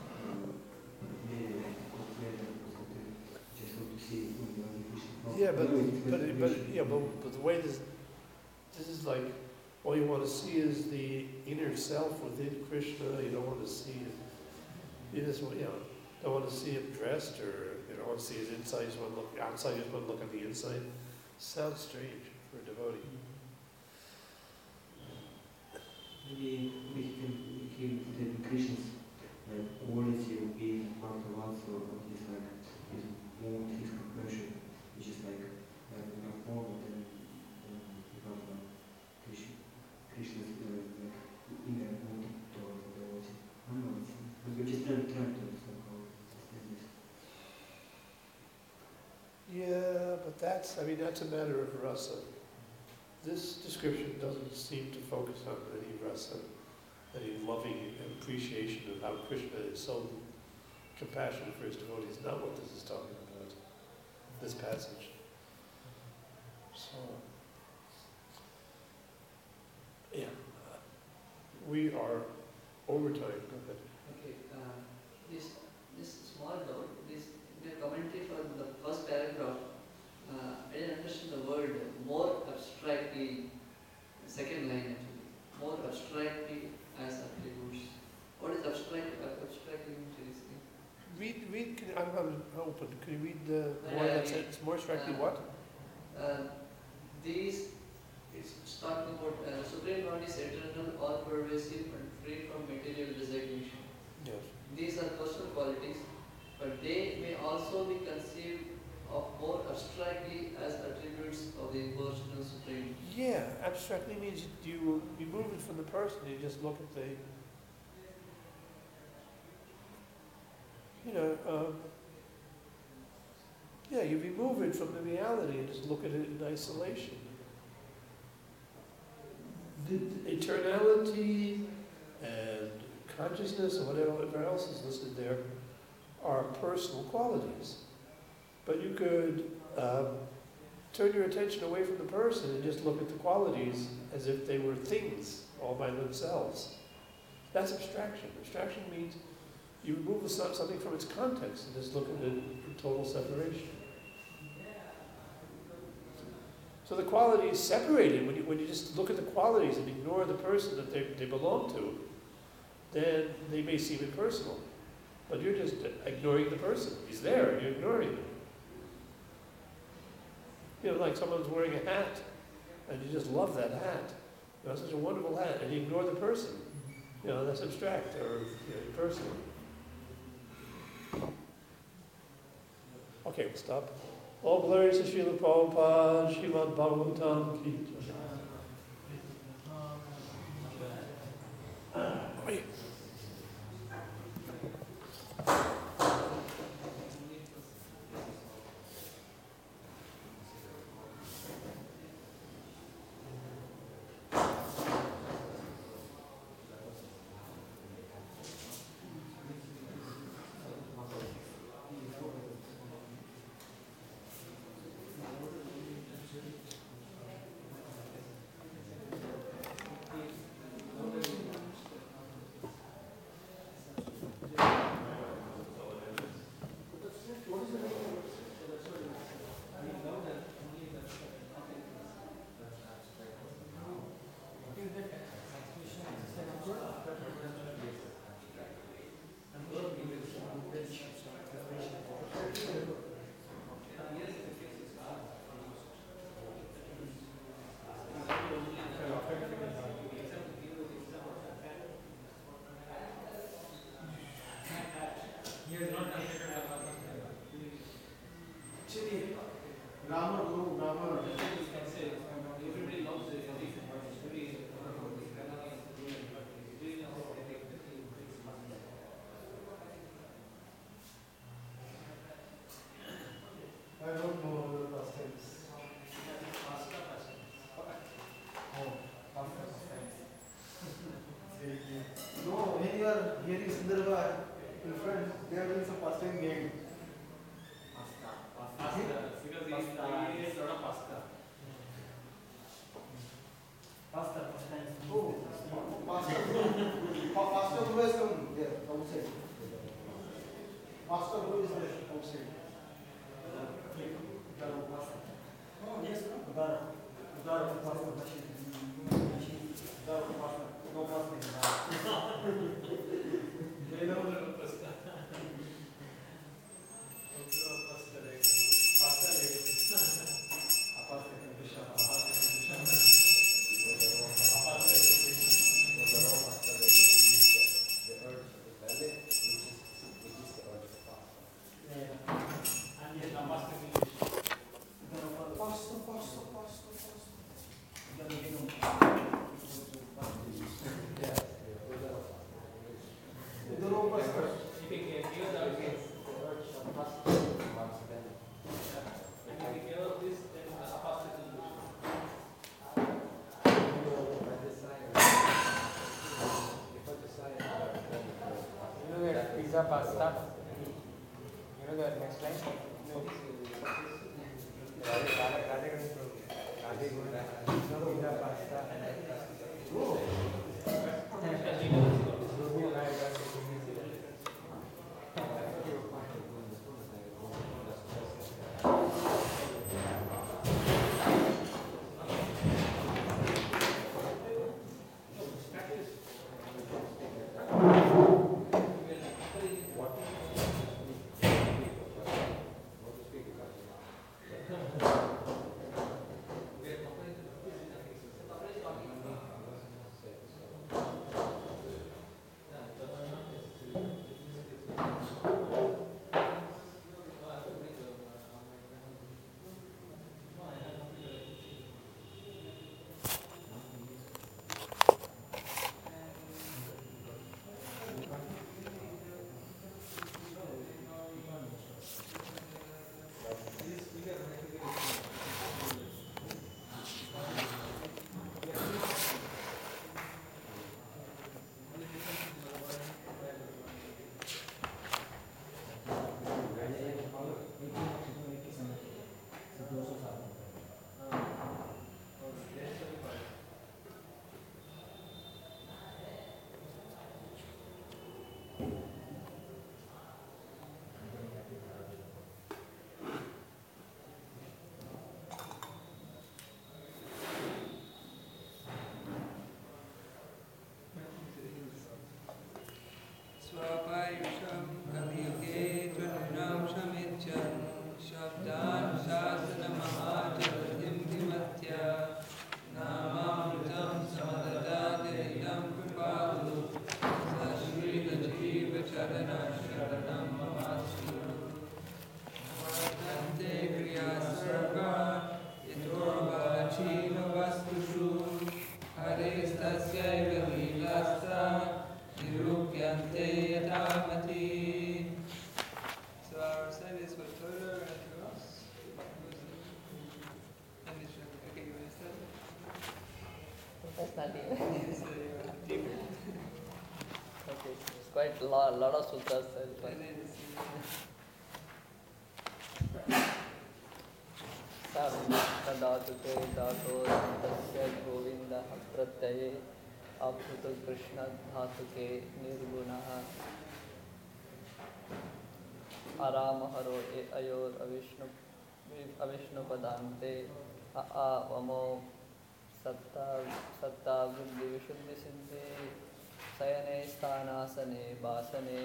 just want to see only Krishna. Yeah, but the way this is like, all you want to see is the inner self within Krishna. You don't want to see it. You just want, don't want to see him dressed, or you don't want to see his inside. You just want to look outside. You just want to look at the inside. Sounds strange for a devotee. Maybe we can take Krishna's quality of being part of us, or his warmth, his compassion, which is like a form, and then we have Krishna's inner motive towards the devotee. I don't know, we're just trying to somehow understand this. Yeah, but that's a matter of rasa. This description doesn't seem to focus on any rasa, any loving appreciation of how Krishna is so compassionate for his devotees. Not what this is talking about, this passage. So, we are over time. Go ahead. Okay, this small doubt, in the commentary for the first paragraph, I didn't understand the word more abstractly, second line actually, more abstractly as attributes. What is abstractly mean to this thing? Read, I'm open. Can you read the one that says more abstractly what? These is talking about the Supreme Lord is eternal, all pervasive and free from material designation. Yes. These are personal qualities, but they may also be conceived of more abstractly as attributes of the impersonal Supreme. Yeah, abstractly means you remove it from the person, you just look at the, you remove it from the reality and just look at it in isolation. The eternality and consciousness and whatever else is listed there are personal qualities. But you could turn your attention away from the person and just look at the qualities as if they were things all by themselves. That's abstraction. Abstraction means you remove something from its context and just look at it in total separation. So the quality is separated. When you just look at the qualities and ignore the person that they belong to, then they may seem impersonal. But you're just ignoring the person. He's there, and you're ignoring him. Like someone's wearing a hat, and you just love that hat. Such a wonderful hat, and you ignore the person. That's abstract or impersonal. Okay, we'll stop. All glory to Srila Prabhupada, Srimad Bhagavatam Ki Jai. here in Sundargarh, in front, they are doing some pastime game. Pasta, because he eats a lot of pasta. Pasta, pastime. Oh, pastor. Pastor who has come there outside. Pastor who is there outside. Oh, yes, Udara. Udara pasta machine. Udara pasta. No pasta. They know the pasta. Pasta Pizza pasta. You know the next line? No. Pizza pasta. Swapayusham Kaliyuge Tvaninam Shamichan Shabdan Shasana Mahajaladim Dhimatya Namamritam Samadadadidam Kripalu Sashrila Jiva Charana Sharanam Mamasu Vartante Kriya Sarva Yatorva Chiva Vastushu Hare Stasyaiva Lilasta Nirupyante Yathamati. So our side is for Torah and for us. Okay, you want to start? That's not it. Yes, deep. Okay, it's quite a lot of sutras. And then धातुके धातो तस्य गोविंद प्रत्यये अभूत कृष्ण धातुके निर्गुणः आराम हरो ए अयोर अविष्णु पदान्ते आ वमो सत्ता बुद्धि विशुद्धि सिद्धि शयने स्थानासने वासने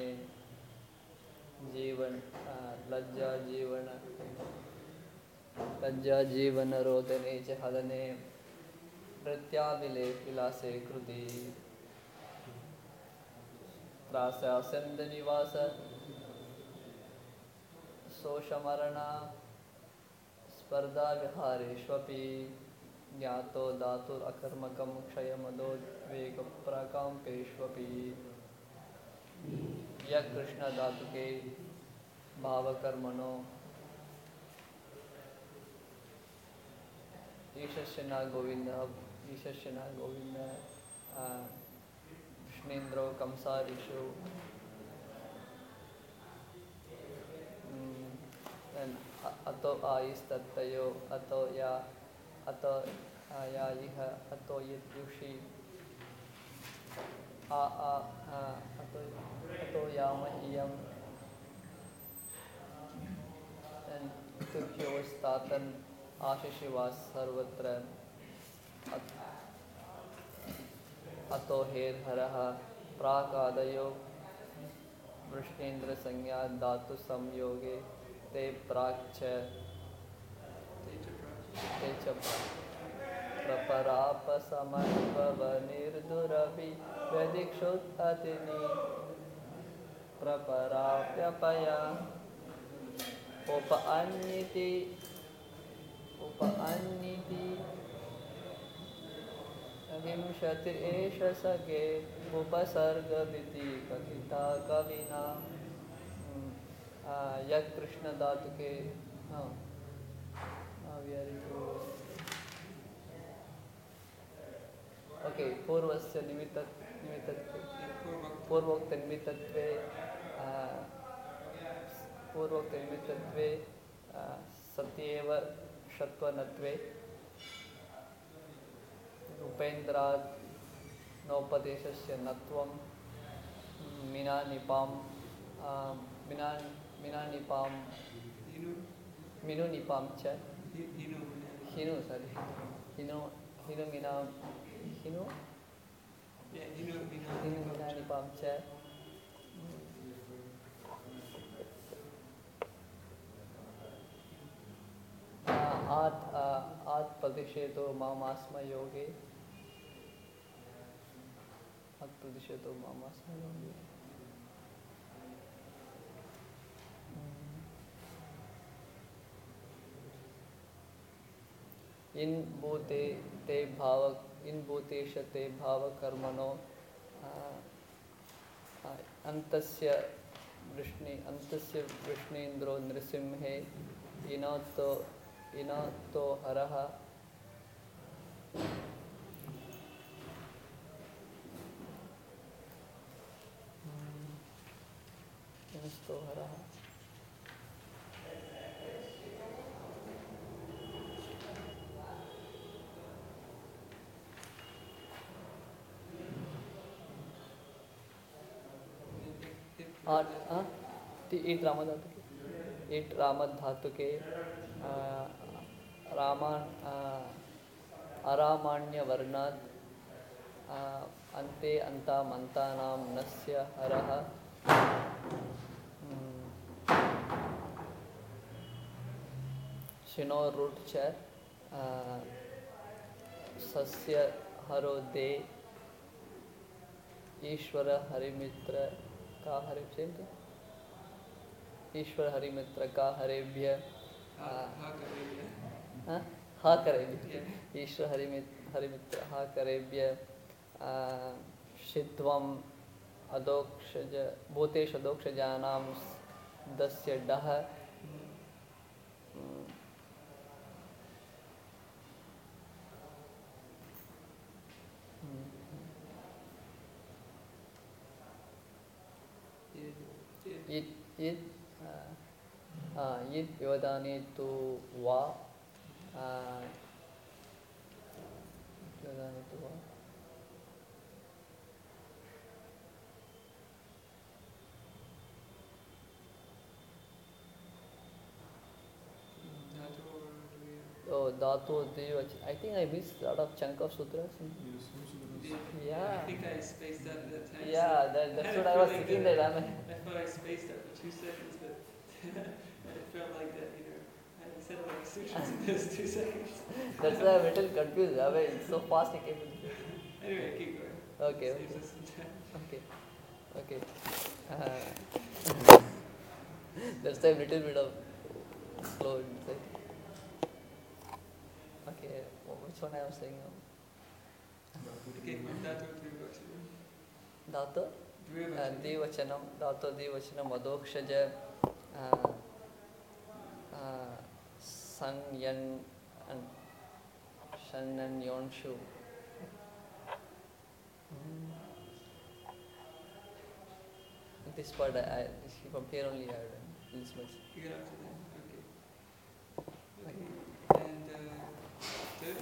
लज्जा जीवन रोदने च हदने नृत्याविले विलासे कृति त्रास्यास्यन्द निवास शोषमरणा स्पर्धा विहारेष्वपि ज्ञातो धातुरकर्मकं क्षयमदोद्वेगप्रकम्पेष्वपि यकृष्णधातुके भावकर्मणो ईशस्य न Govind Vishnendro Kamsarishu. Then Ato Aistattayo, Ato Ya, Ato Ya Iha, Ato Yityushi. Ato Yama Iyam. And Tukhyo Statan Ashishivas Sarvatra. Ato Her Haraha Prakadayo Vrishnendra Sanya Dhatu Samyoge Te Prakcha Techa Praparapa Samanvava Nirduravi Vedikshut Atini Praparapyapaya Upaanniti Vimshati Esha Sage Upasarga Viti Kakita Kavina Yak Krishna Dhatuke. We are into. Okay, Purvasya Nimittatve Purvokta Nimittatve Satyeva Shatvanatve Upendrad Nopadeshasya Natvam Minanipam Minunipam Cha Hinu Minanipam Cha At Pradisheto Mamasma Yogi. At Pradisheto Mamasma Yogi. In Bhute Te Bhava In Bhutesha Te Bhava Karmano Antasya Vishnendro Nrisimhe Inato Haraha Inato Haraha ईट रामद धातु के अरामाण्य वर्णात् अन्ते अन्तामन्तानां नस्य हरः Shino root च सस्य हरो दे ईश्वर हरिमित्र का हरि ईश्वर हरिमित्र का हरेभ्य हा करेभ्य ईश्वर हरिमित्र हा करेभ्य शित्वम अदोक्षज Bhutesh अदोक्षजानां दस्य डह Yid Vyodani tu Va Vyodani tu Va Oh, Dhatu Deva. I think I missed a lot of chunk of sutras. Yeah. I think I spaced out that time. Yeah, that's what I was thinking that I'm. I thought I spaced out for 2 seconds, but it felt like that, I said like sutras in those 2 seconds. That's why I'm a little confused. I mean, it's so fast I came in. Anyway, keep going. Okay. Saves us some time. Okay. That's why a little bit of slow inside. Okay, which one I was saying? Okay, Dhatu Dvivachanam. Dhatu? Dvivachanam. Dhatu Dvivachanam Adhokshaja Sanyan Shannan Yonshu This part from here only I have done this much. Here also then, okay. Okay, and third?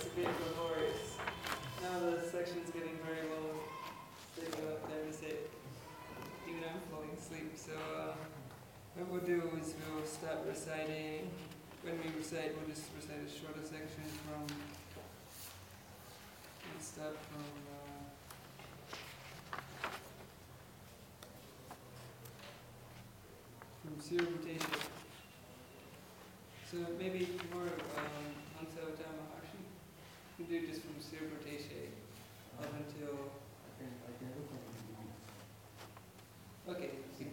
a bit laborious. Now the section's getting very long. So go up there and say, even I'm falling asleep. So what we'll do is we'll start reciting. When we recite, we'll just recite a shorter section from. Let's start from Sri Bhutesh. So maybe tomorrow, Hansa Ujjhara Maharshi, you can do just from Sri Bhutesh up until. Okay,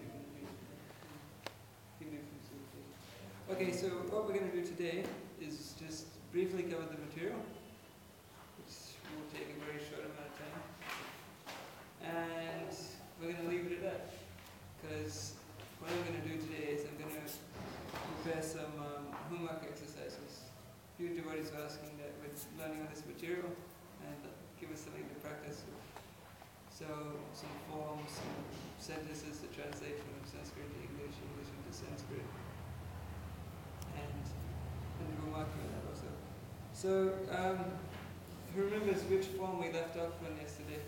okay, so what we're going to do today is just briefly cover the material, which will take a very short amount of time. And we're going to leave it at that, because what I'm going to do today is I'm going to prepare some homework exercises. A few devotees were asking that we're learning all this material and give us something to practice with. So some forms, some sentences to translate from Sanskrit to English, English into Sanskrit, and we'll mark on that also. So who remembers which form we left off on yesterday?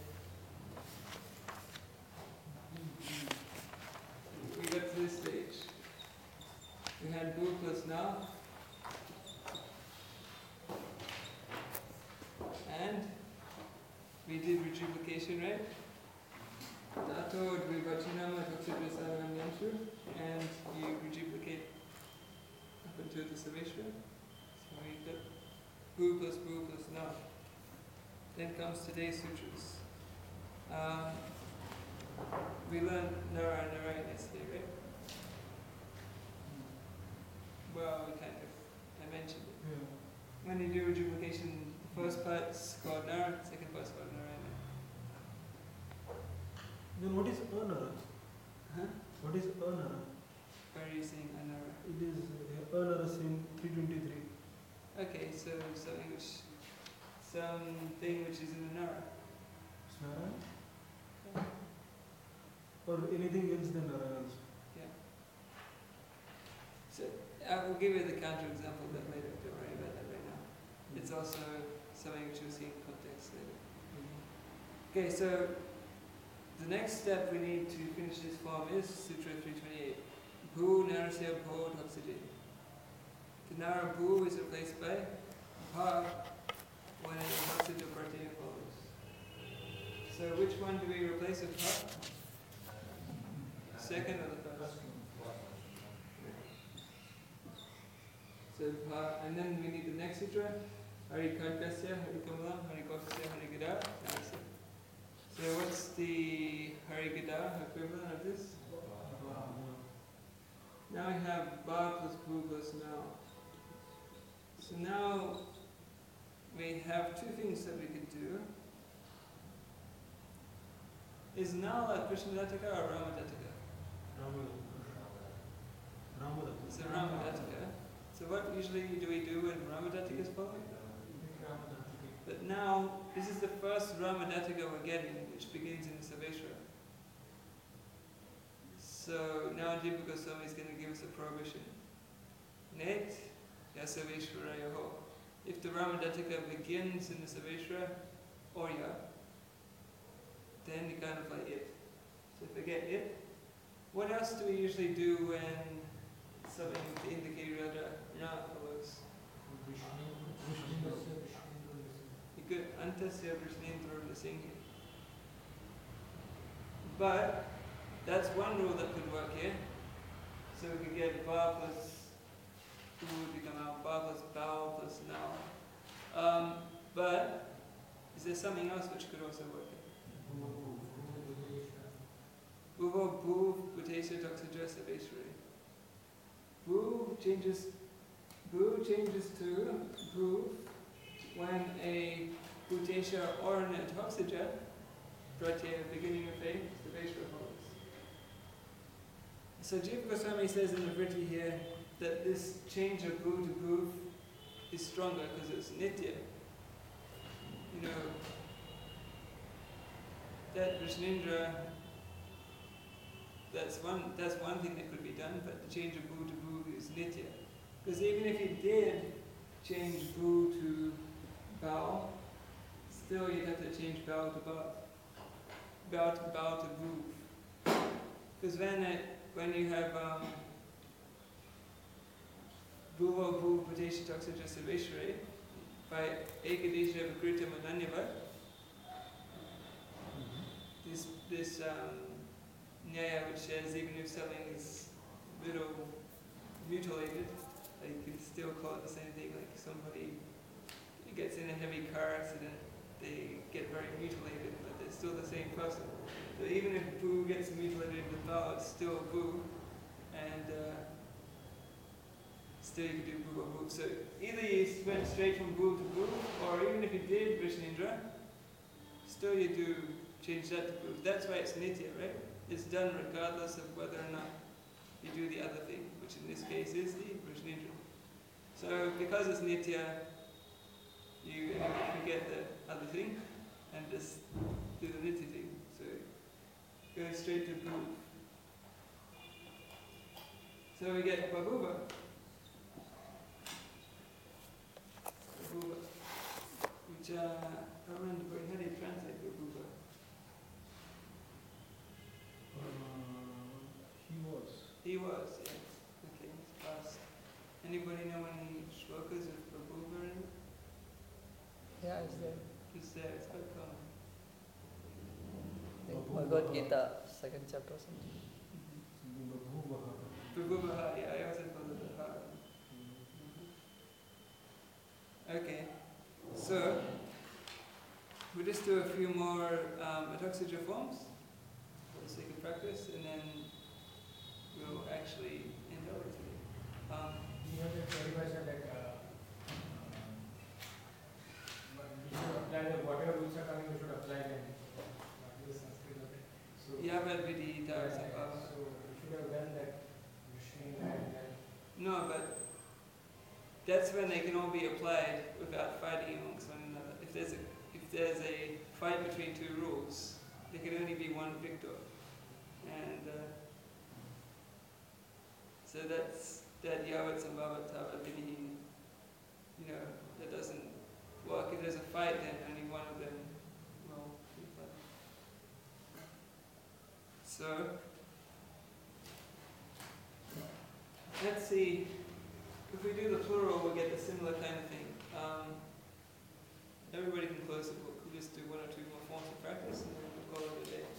We got to this stage. We had bu plus now, and we did reduplication, right? Dato, Dvivachinama, Tokshidrasana, and Yanshu, and you reduplicate up until the Saveshra. So we got bu plus now. Then comes today's sutras. We learned Nara and Narayan yesterday, right? Well, we kind of, I mentioned it. Yeah. When you do reduplication, the first part's called Nara, the second part's called Narayan. Then what is Anara? Huh? What is Anara? Why are you saying Anara? It is Anara in 323. Okay, so something which is in Anara. Nara? Or anything else than Nara also. Yeah. So I will give you the counter example of that later. Don't worry about that right now. It's also something which you'll see in context later. Okay, so the next step we need to finish this form is Sutra 328. Bu Narasya Bho Toksiji. The Nara Bu is replaced by Pa when a Toksija Pratyaya follows. So which one do we replace with Pa? Second or the first? So Pa, and then we need the next sutra. Hari Karkasya, Hari Kamalam, Hari Kosasya, Hari Gada. So what's the Hari Gada equivalent of this? Now we have Ba plus Bu plus Now. So now we have two things that we could do. Is Now a Krishnadatika or Ramadatika? It's a Ramadatika. So what usually do we do when Ramadatika is following? But now, this is the first Ramadatika we're getting, which begins in Saveshra. So now Jiva Goswami is going to give us a prohibition. Net Yasaveshwarayaho. If the Ramadatika begins in the Saveshra or Ya, then you kind of like it. So forget it. What else do we usually do when something with the indicator Ra follows? Good. Antasya Vishnendra Singhi. But that's one rule that could work here. So we could get Ba plus Bu would become out, Ba plus Bao plus Now. But is there something else which could also work? Uvo Bu Bhutesha Toksija Saveshwari. Bu changes to Bu when a Bhutesha or an Toksija, Pratyaya, beginning of a Saveshwara follows. So Jiva Goswami says in the Vritti here that this change of Bu to Bu is stronger because it's Nitya. You know, that Vishnendra, that's one thing that could be done, but the change of Bu to Bu is Nitya. Because even if he did change Bu to vowel, still you'd have to change vowel to ba. Vowel to boo. Because when you have Bhuva Bhuva Padesha Taksaja Saveshwari, by Ekadesha Vikrita Mananyava, this nyaya which says even if something is little mutilated, they can still call it the same thing, like somebody gets in a heavy car accident, they get very mutilated, but they're still the same person. So even if boo gets mutilated in the vowel, it's still boo, and still you can do boo or boo. So either you went straight from boo to boo, or even if you did Vishnindra, still you do change that to boo. That's why it's nitya, right? It's done regardless of whether or not you do the other thing, which in this case is the Vishnindra. So because it's nitya, you forget the other thing and just do the nitya thing. So go straight to boo. So we get babuba. Babuba. Which I remember, how do you translate babuba? He was, yeah. Okay, it's past. Anybody know any shlokas of babuba in it? Yeah, it's there. It's there, it's quite common. I think Bhagavad Gita, 2nd chapter or something. Babubaha, yeah, I also call it the ha. Okay, so we'll just do a few more Atoxija forms for the sake of practice, and then we'll actually end over today. You have to clarify that we should apply whatever rules are coming, we should apply them. So Yavad Vidita Sabhava. So we should have done that machine and then. No, but that's when they can all be applied without fighting amongst one another. If there's a fight between two rules, there can only be one victor, and so that's that Yavat Sambhavat Tavat Vidhi. That doesn't work. If there's a fight, then only one of them will be fight. So let's see. If we do the plural, we'll get a similar kind of thing. Everybody can close the book. We'll just do one or two more forms of practice, and then we'll call it a day.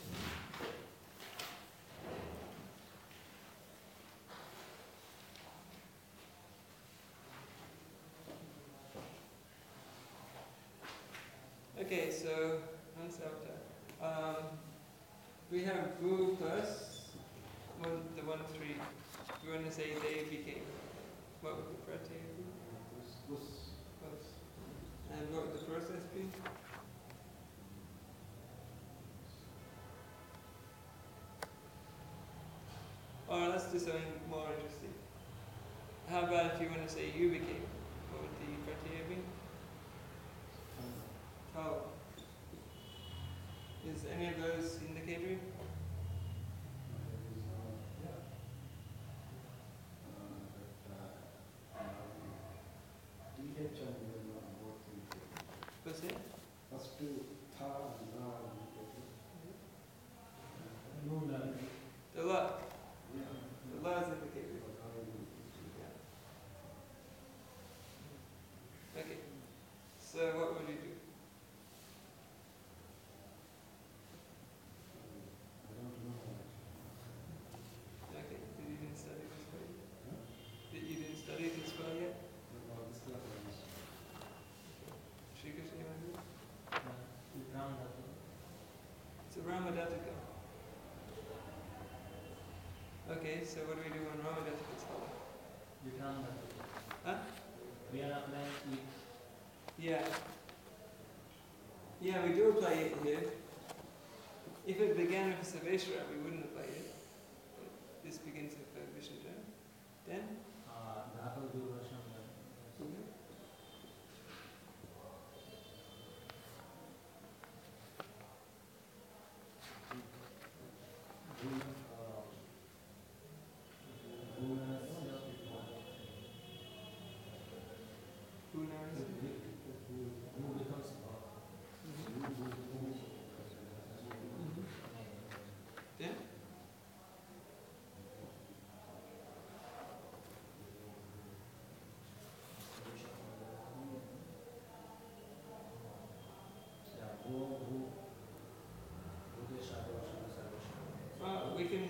Okay, so we have boo plus the 1 3. We want to say they became. What would the pratyaya be? Plus. And what would the process be? Or let's do something more interesting. How about if you want to say you became? What would the pratyaya be? Tau. Is any of those indicatory? What's it? First two, tha and na. The la. The la is indicatory. Okay. So what would you do? Okay. You didn't study this well yet? You didn't study this well yet? Shri Krishna, you want to do it? It's a Ramadatika. Okay, so what do we do when Ramadatika is called? Huh? We are applying it. Yeah. Yeah, we do apply it here. If it began with a Saveshwara, we wouldn't apply it. But this begins with a Vishnudra. Then? Who knows?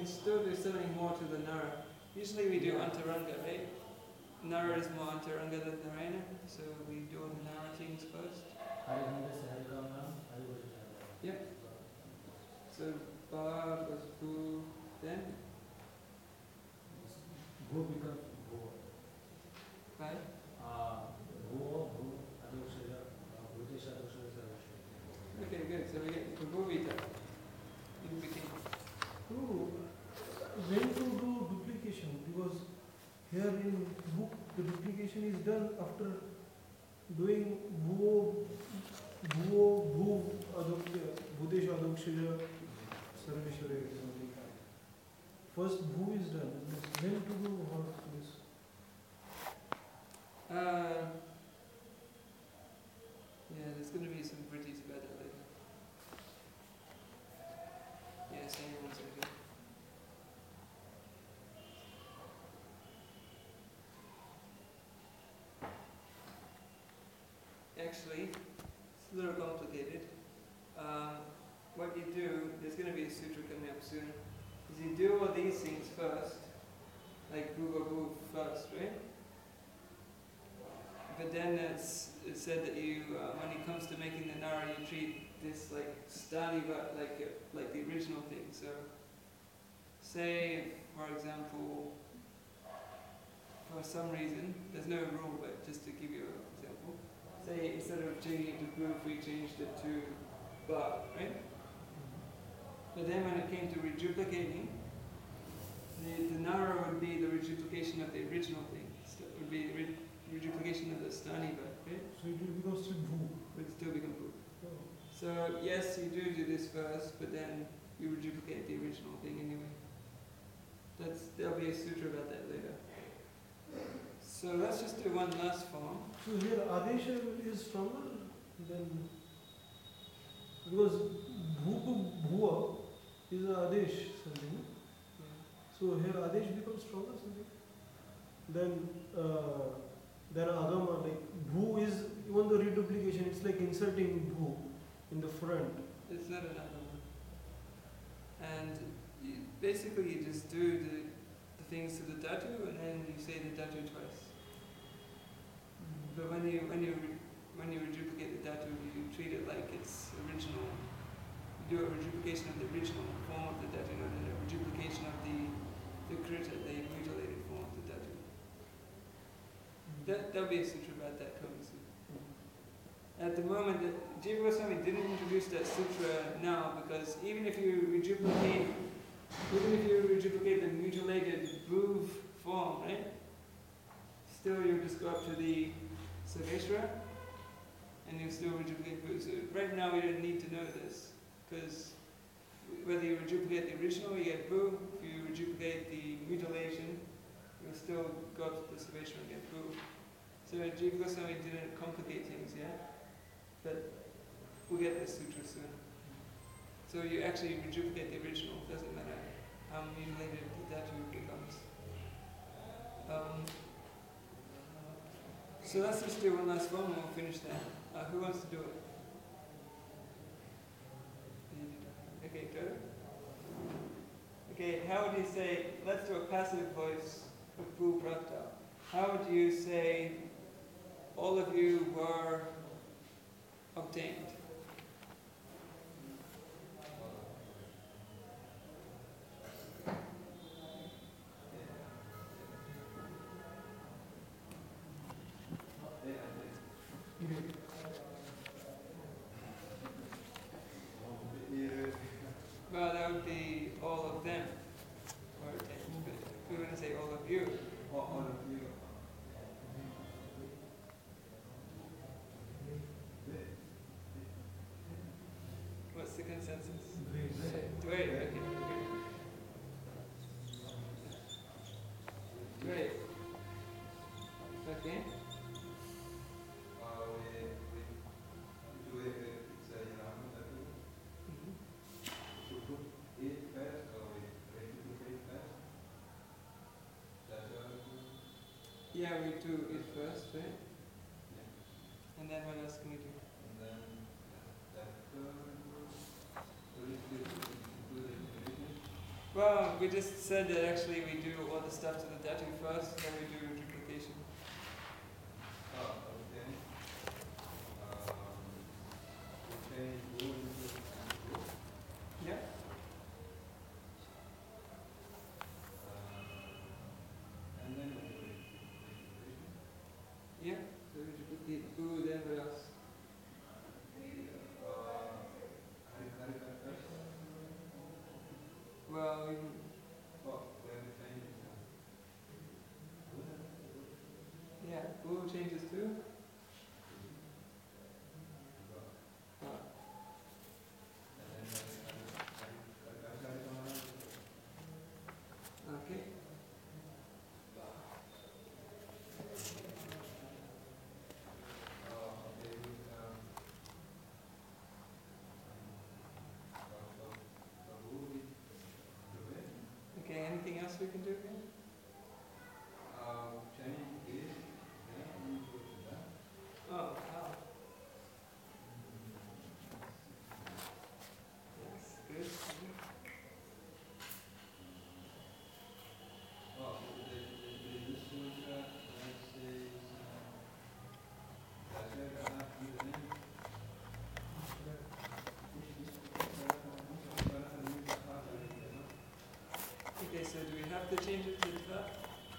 still do something more to the Nara. Usually we do Antaranga, right? Nara is more Antaranga than Narayana, so we do the Nara things first. Yep. So Ba was Bhu, then? Bhu becomes Bhu. Right? Bhu, Adokshaja, Bhutesha, Adokshaja, Sarvasha. Okay, good. So we get Bhuvita in between. When to do duplication? Because here in book the duplication is done after doing Bhu, Bhutesha, Adokshaja, Sarveshwara, something. First Bhu is done. When to do all of this? Yeah, there's going to be some British about that later. Yeah, hang on 1 second. Actually, it's a little complicated. What you do, there's going to be a sutra coming up soon, is you do all these things first, like Bhu first, right? But then it's said that you, when it comes to making the Nara, you treat this like Staniva, like the original thing. So, say, for example, for some reason, there's no rule, but just to give you an example, say instead of changing it to Bhu, we changed it to Ba, right? But then when it came to reduplicating, the Nara would be the reduplication of the original thing. So it would be reduplication of the Staniva, right? So it will become still Bhu. It would still become Bhu. Oh. So yes, you do this first, but then you reduplicate the original thing anyway. There'll be a sutra about that later. So let's just do one last form. So here Adesha is stronger than, because Bhu to Bhuva is Adesh something. So here Adesh becomes stronger something. Then Agama, like Bhu is even the reduplication, it's like inserting Bhu in the front. It's not an Agama. And basically you just do the things to the Dhatu and then you say the Dhatu twice. But when you reduplicate the Dhatu, you treat it like it's original. You do a reduplication of the original form of the Dhatu, not a reduplication of the Krita, the mutilated form of the Dhatu. There'll be a sutra about that coming soon. At the moment, Jiva Goswami didn't introduce that sutra now because even if you reduplicate the mutilated Bhuv form, right? Still you just go up to the Sarveshwara and you still reduplicate Bhu. So right now we don't need to know this because whether you reduplicate the original, you get Bhu. If you reduplicate the mutilation, you'll still go up to the Sarveshwara and get Bhu. So Jiva Goswami didn't complicate things yet, but we'll get this sutra soon. So you actually reduplicate the original, doesn't matter how mutilated the Dhatu becomes. So let's just do one last one and we'll finish that. Who wants to do it? Okay, go. Okay, how would you say, let's do a passive voice of Bhu Prakta. How would you say all of you were obtained? Well, that would be all of them were obtained, but we wouldn't say all of you. All of you. What's the consensus? Great. Great, okay. Great. Okay. Yeah, we do it first, right? And then what else can we do? Well, we just said that actually we do all the stuff to the datu first, then we do duplication. Oh, okay. Okay, go into Yeah. and then Yeah. So we duplicate boo, then what else? Well, we yeah, boo changes too. Okay. Okay, anything else we can do here? Oh, wow. Yes, good. Okay, so do we have to change it to that?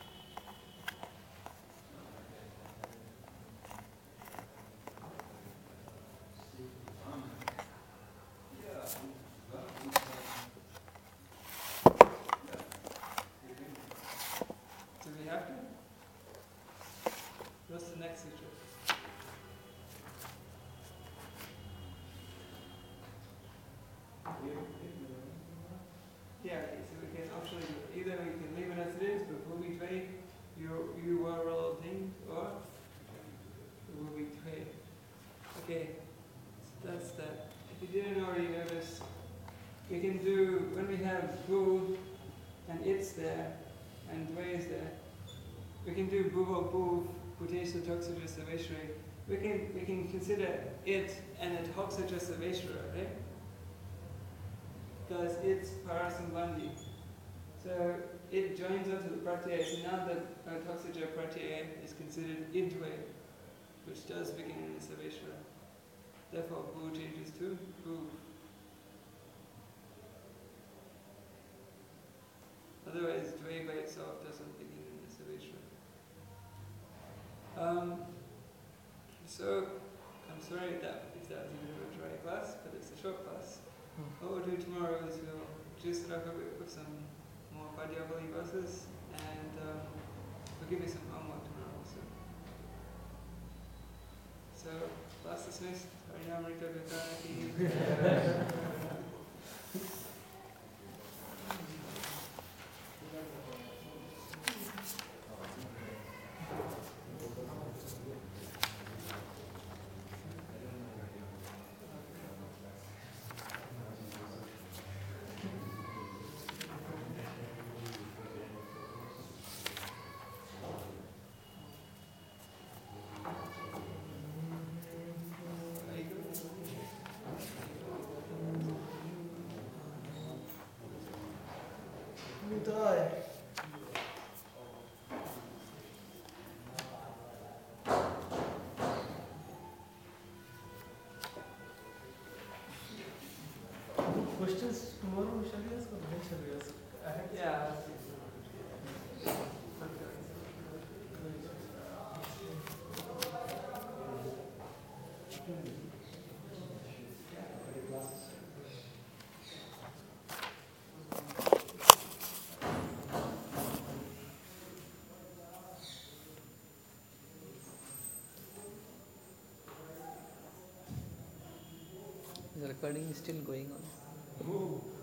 Do we have to? What's the next feature? Yeah, okay, so we can actually either we can leave it as it is, but will we trade you were all things, or will we trade? Okay, so that's that. If you didn't already notice, we can do when we have boo and it's there and dway is there. We can do boo or boo, putesu toxu saveshri. We can consider it and it hoxa saveshra, right? Because it's parasambandhi. So it joins onto the pratyaya. So now that toxaja pratyaya is considered idve, which does begin in the saveshra. Therefore, boo changes to boo. Otherwise, dve by itself doesn't begin in the saveshra. So, I'm sorry if that was a bit of a dry class, but it's a short class. What we'll do tomorrow is we'll juice it up a bit with some more Padyavali verses, and we'll give you some homework tomorrow also. So, class dismissed. Harinamrita Vikaraki. Questions tomorrow shall we ask or when shall we ask? Yeah. The recording is still going on. Oh.